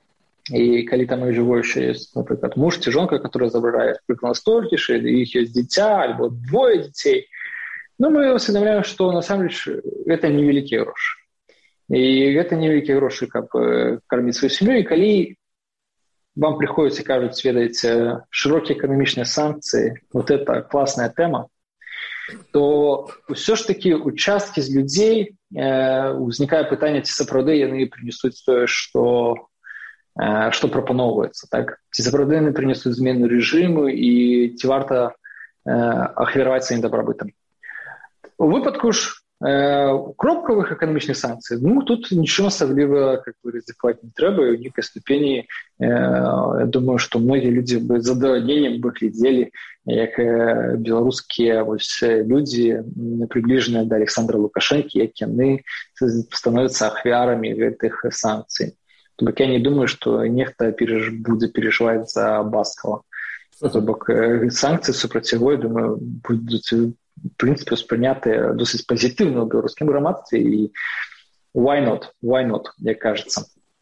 и калі там у жывой еще есть, например, муж ці жонка, который забирает прыкладна столькі ж, и их есть дитя, альбо двое детей, ну, мы усведомляем, что на самом деле это невеликие гроши. И это невеликие гроши, как кормить свою семью, и калі вам приходится, кажуть, ведаеце, широкие экономичные санкции, вот это классная тема, то все ж таки участки з людей э, узнікае пытанне, ці сапраўды яны прынесуць тое, што, э, што прапаноўваецца. Так? Ці сапраўды яны прынесуць змену рэжыму і ці варта э, ахвяраваць сваім дабрабытам. У выпадку ж э, кропкавых эканамічных санкцый, ну, тут нічого асабліва как бы рызыкаваць не трэба, і ў нейкай ступені э, я думаю, што многія людзі бы з задавальненнем бы глядзелі, як э, беларускія вось, людзі, приближаныя да Александра Лукашэнкі, як яны становяцца ахвярамі гэтых санкцый. То бок я не думаю, што нехта переж... будзе переживаць за Баскова. То бок э, санкцыі супраць яго, я думаю, будуць в принципе, успрынятыя досыць пазітыўна ў беларускім грамадстве, і why not, why not, як кажется.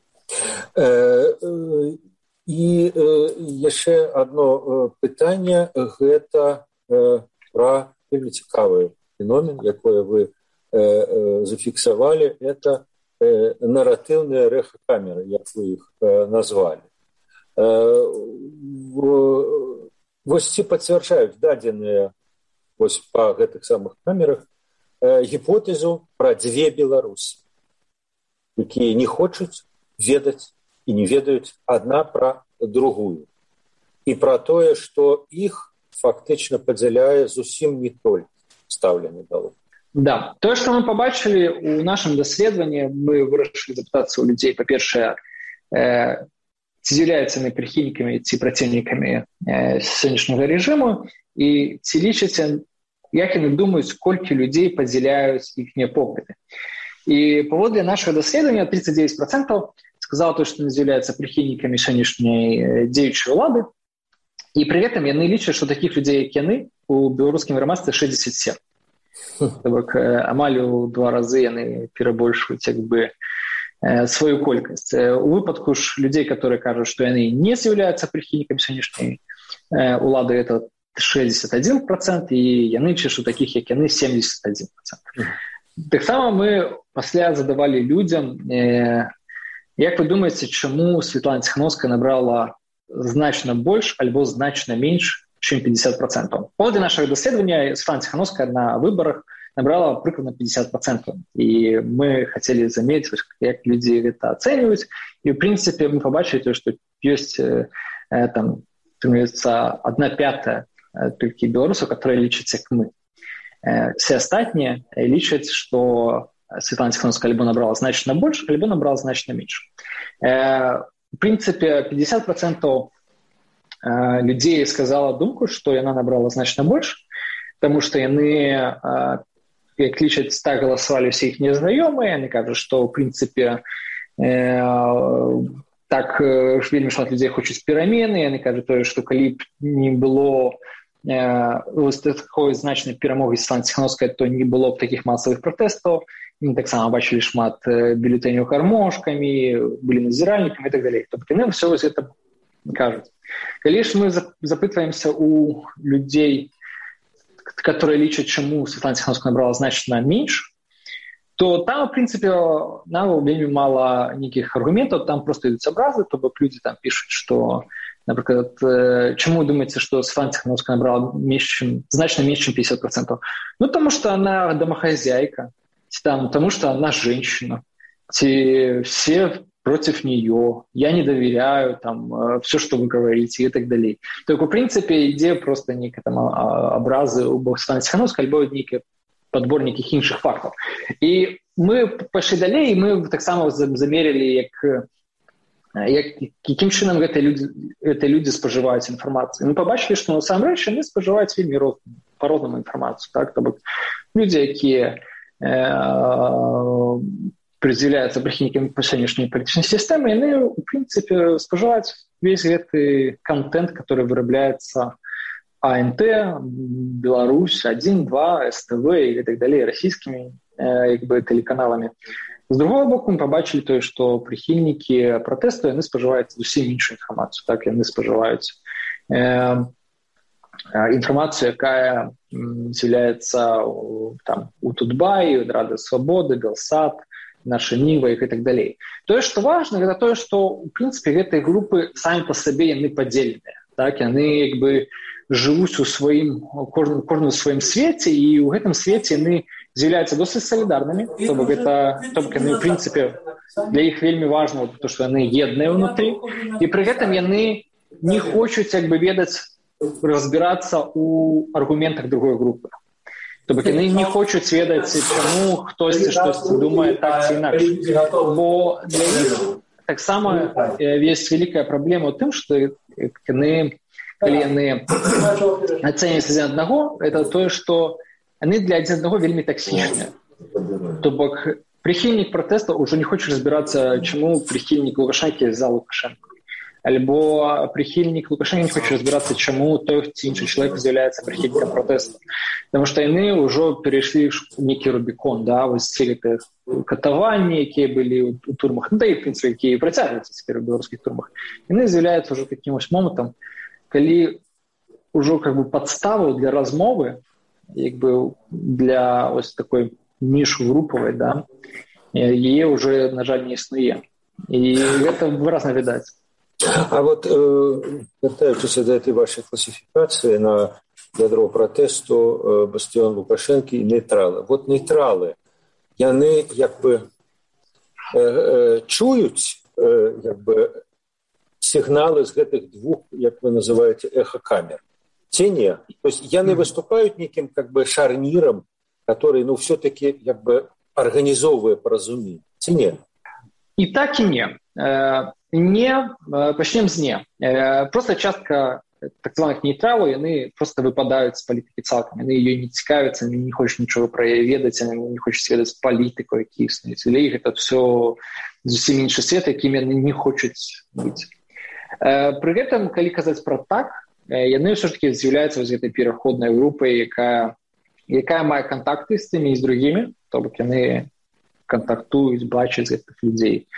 І яшчэ одно пытанне, гэта пра вельмі цікавы феномен, якое вы зафіксавалі, это наратыўныя рэха-камеры, як вы іх назвалі. Вось ці пацвярджаюць дадзеныя вось па гэтых самых камерах э, гіпотэзу пра дзве Беларусі, якія не хочуць ведаць і не ведаюць адна пра другую. І пра тое, што іх фактычна падзяляе зусім не толькі стаўленне дало. Да, тое, што мы пабачылі ў нашым даследаванні, мы вырашылі запытацца ў людзей, па-першае, э, ці з'яўляюцца яны прыхільнікамі ці праціўнікамі э, сённяшняга рэжыму, і ці лічаць, як яны думаюць, колькі людзей падзяляюць іхнія погляды. І паводле нашага даследавання тридцать девять процентов сказала то, што яны з'яўляюцца прыхільнікамі сённяшняй дзеючай улады, і пры гэтым яны лічаць, што такіх людзей, як яны, у беларускім грамадстве шестьдесят семь. То бок амаль у два разы яны перабольшваюць як бы сваю колькасць. У выпадку ж людзей, которые кажуць, што яны не з'яўляюцца прыхільнікамі сённяшняй улады, это шестьдесят один процент, і яны лічаць, што такіх, як яны, семьдесят один процент. Таксама мы пасля задавалі людзям, э, як вы думаеце, чаму Светлана Ціхановская набрала значна больш альбо значна менш, чым пятьдесят процентов. Паводле нашага даследавання Светлана Ціхановская на выбарах набрала прыкладна пятьдесят процентов. І мы хацелі замець, як людзі гэта ацэньваюць. І, ў прынцыпе, мы пабачылі, што ёсць э, там, одна пятая толькі беларусаў, которые лічаць, як мы. Все астатнія лічаць, што Светлана Ціхановская альбо набрала значна больш, альбо набрала значна менш. В прынцыпе, пятьдесят процентов людзей сказала думку, што яна набрала значна больш, таму што яны, як лічаць, так галасавалі ўсе іх незнаёмыя, яны кажуць, што, ў прынцыпе, так вельмі шмат людзей хочуць перамены, яны кажуць тое, што калі б не было ось такой значнай перамогі Светланы Ціхановскай, то не было б такіх масавых пратэстаў. Мы таксама бачылі шмат бюлетэняў кармошкамі, былі назіральнікамі і так далей. Тобто яны ўсё вось гэта кажуць. Калі ж мы запытваемся у людзей, которые лічаць, чаму Светлана Ціхановская набрала значна менш, то там, в прынцыпе, нам вельмі мала нейкіх аргументаў, там проста ідуць абразы, то бок людзі там пішуць, што, напрыклад, чаму вы думаеце, што Светлана Ціхановская набрала менш, чым, значна менш, чым пятьдесят процентов? Ну, потому что она домохозяйка, там, потому что она женщина, те все против нее, я не доверяю, там, все, что вы говорите и так далее. Только, в принципе, идея просто некие там образы у Светланы Ціхановскай, альбо некие подбор неких іншых фактов. И мы пошли далее, и мы так само замерили, як, як, яким чином гэта люди, гэта люди споживают информацию. Мы побачили, что на самом деле они споживают вельмі по-розному информацию. Так? Тобто люди, які э, придзяляюцца прыхільнікамі па сённяшняй палітычнай сістэмы, яны, в принципе, споживают весь гэты контент, который вырабляется АНТ, Беларусь, один, два, СТВ и так далее, российскими як бы тэлеканаламі. З другого боку мы пабачылі тое, што прыхільнікі пратэсту яны спажываюць зусім іншую інфармацыю. Так яны спажываюць э, інфармацыю, якая з'яўляецца там у Тутбаі, Рада Свабоды, Белсат, наша Ніва і так далей. Тое, што важна, гэта тое, што у прынцыпе гэтыя групы самі па сабе яны падзеленыя. Так яны як бы жывуць у сваім кожным кожным сваім свеце, і ў гэтым свеце яны з'яўляюцца досыць салідарнымі, то бок гэта то бок яны ў прынцыпе для іх вельмі важна то, што яны едныя ўнутры, і пры гэтым яны не хочуць як бы ведаць разбірацца ў аргументах другой групы. То бок яны не хочуць ведаць, чаму хтосьці штосьці думае так ці інакш. Бо для іх таксама ёсць вялікая праблема ў тым, што яны калі яны ацэняюць адзін аднаго, это тое, што яны для адзін аднаго вельмі таксічныя. То бок прыхільнік пратэста ўжо не хоча разбірацца, чаму прыхільнік Лукашэнкі за Лукашэнку. Альбо прыхільнік Лукашэнкі не хоча разбірацца, чаму той ці іншы чалавек з'яўляецца прыхільнікам пратэста. Таму што яны ўжо перайшлі нейкі рубікон, да, вось ці гэтыя катаванні, якія былі ў турмах, ну да і, в прынцыпе, якія працягваюцца цяпер у беларускіх турмах. Яны з'яўляюцца ўжо такім вось момантам, калі ўжо как бы падставу для размовы, як бы для ось такой нішу групавай, да, яе ўжо, на жаль, не існуе. І гэта выразна відаць. А вот вяртаючыся да этой вашай класіфікацыі на ядро пратэсту, бастыён Лукашэнкі і нейтралы. Вот нейтралы, яны як бы чуюць як бы сігналы з гэтых двух, як вы называеце, эхакамер. Ці не? То есть яны выступаюць некім как бы шарнірам, который, ну, все-таки як бы арганізоўвае паразуменне. Ці не? І так і не. Не, пачнем з не. Просто частка так званых нейтралаў, яны просто выпадаюць з палітыкі цалкам. Яны ёй не цікавяцца, не хочуць нічога пра яе ведаць, яны не хочуць ведаць палітыку, які існуюць. Для іх гэта все зусім іншы свет, якім яны не хочуць быць. Пры гэтым, калі казаць пра так, яны ўсё ж таки з'яўляюцца вось гэтай пераходнай групай, якая, якая мае кантакты з тымі і з другімі, то бок яны кантактуюць, бачаць гэтых людзей.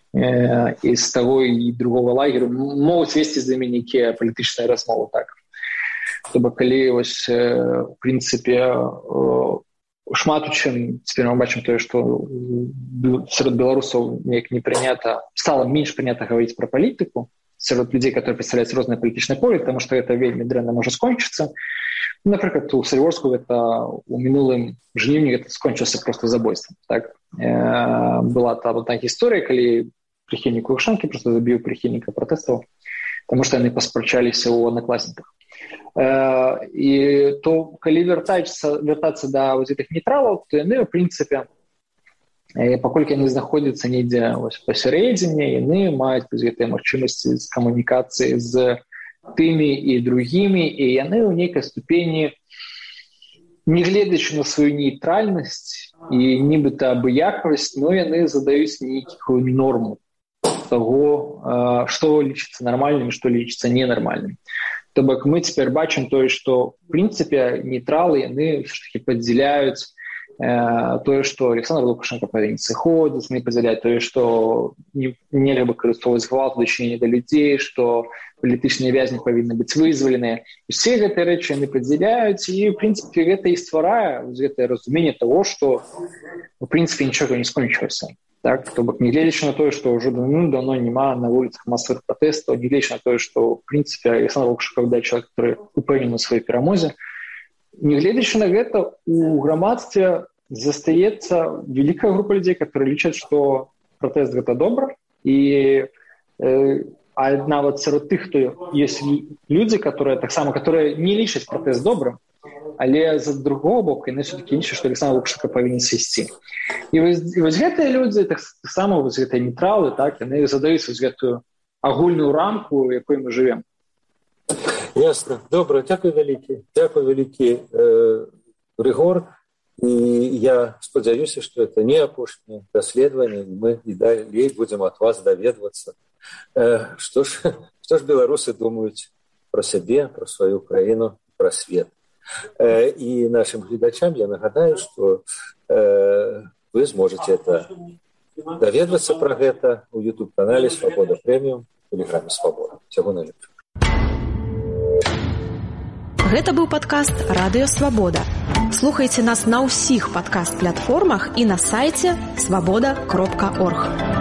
І з таго і другого лагеру могуць весці з імі нейкія палітычныя размовы. Так. То бок калі вось, у прынцыпе, шмат у чым цяпер мы бачым тое, што сярод беларусаў неяк не прынята, стала менш прынята гаварыць пра палітыку, сярод людзей, которые прадстаўляюць розныя палітычныя погляды, таму што гэта вельмі дрэнна можа скончыцца. Напрыклад, у Салігорску гэта у мінулым жніўні гэта скончылася проста забойствам. Так? Э, была там одна гісторыя, калі прыхільнік Лукашэнкі проста забіў прыхільніка пратэстаў, таму што яны паспрачаліся ў аднакласніках. Э, і то, калі вяртацца, вяртацца да вось гэтых нейтралаў, то яны, у прынцыпе, паколькі яны знаходзяцца недзе пасярэдзіне, яны маюць гэтыя магчымасці з камунікацыі з тымі і другімі, і яны ў нейкай ступені, не гледзячы на сваю нейтральнасць і нібыта абыякавасць, но яны задаюць нейкую норму таго, што лічыцца нармальным і што лічыцца ненармальным. То бок мы цяпер бачым тое, што в прынцыпе нейтралы яны ўсё-таки падзяляюць тое, што Александр Лукашенко павінен сыходзіць, не падзяляць тое, што нельга выкарыстоўваць гвалт у дачыненні да людзей, што палітычныя вязні павінны быць вызваленыя. Усе гэтыя рэчы яны падзяляюць, і, в прынцыпе, гэта і стварае гэтае разуменне таго, што, в прынцыпе, нічога не скончылася. Так? То бок, не гледзячы на тое, што ўжо давно няма на вуліцах масавых пратэстаў, не гледзячы на тое, што, в прынцыпе, Александр Лукашенко да чалавек, который упэўнены ў сваёй перамозе, не гледзячы на гэта, у грамадстве застаецца вялікая група людзей, которые лічаць, што пратэст гэта добра, і э, а нават сярод тых, хто ёсць людзі, которые таксама, которые не лічаць пратэст добрым, але з другого боку яны все-таки лічаць, што Александр Лукашенко павінен сысці. І вось, і вось гэтыя людзі, таксама вось гэтыя нейтралы, так, яны задаюць вось гэтую агульную рамку, у якой мы жывем. Ясно. Добра, дзякуй вялікі. Дзякуй вялікі, э, Рыгор. І я спадзяюся, што это не апошняе даследаванне, мы і далей будзем ад вас даведвацца. Э, што ж, што ж беларусы думаюць пра сябе, пра сваю краіну, пра свет. И нашим гледачам я нагадаю, что вы сможете это даведвацца пра гэта ў YouTube-канале «Свабода Прэміум» в Тэлеграме «Свабода». Всего найлепшага. Гэта быў падкаст «Радыё Свабода». Слухайце нас на ўсіх падкаст-платформах і на сайце свабода кропка орг.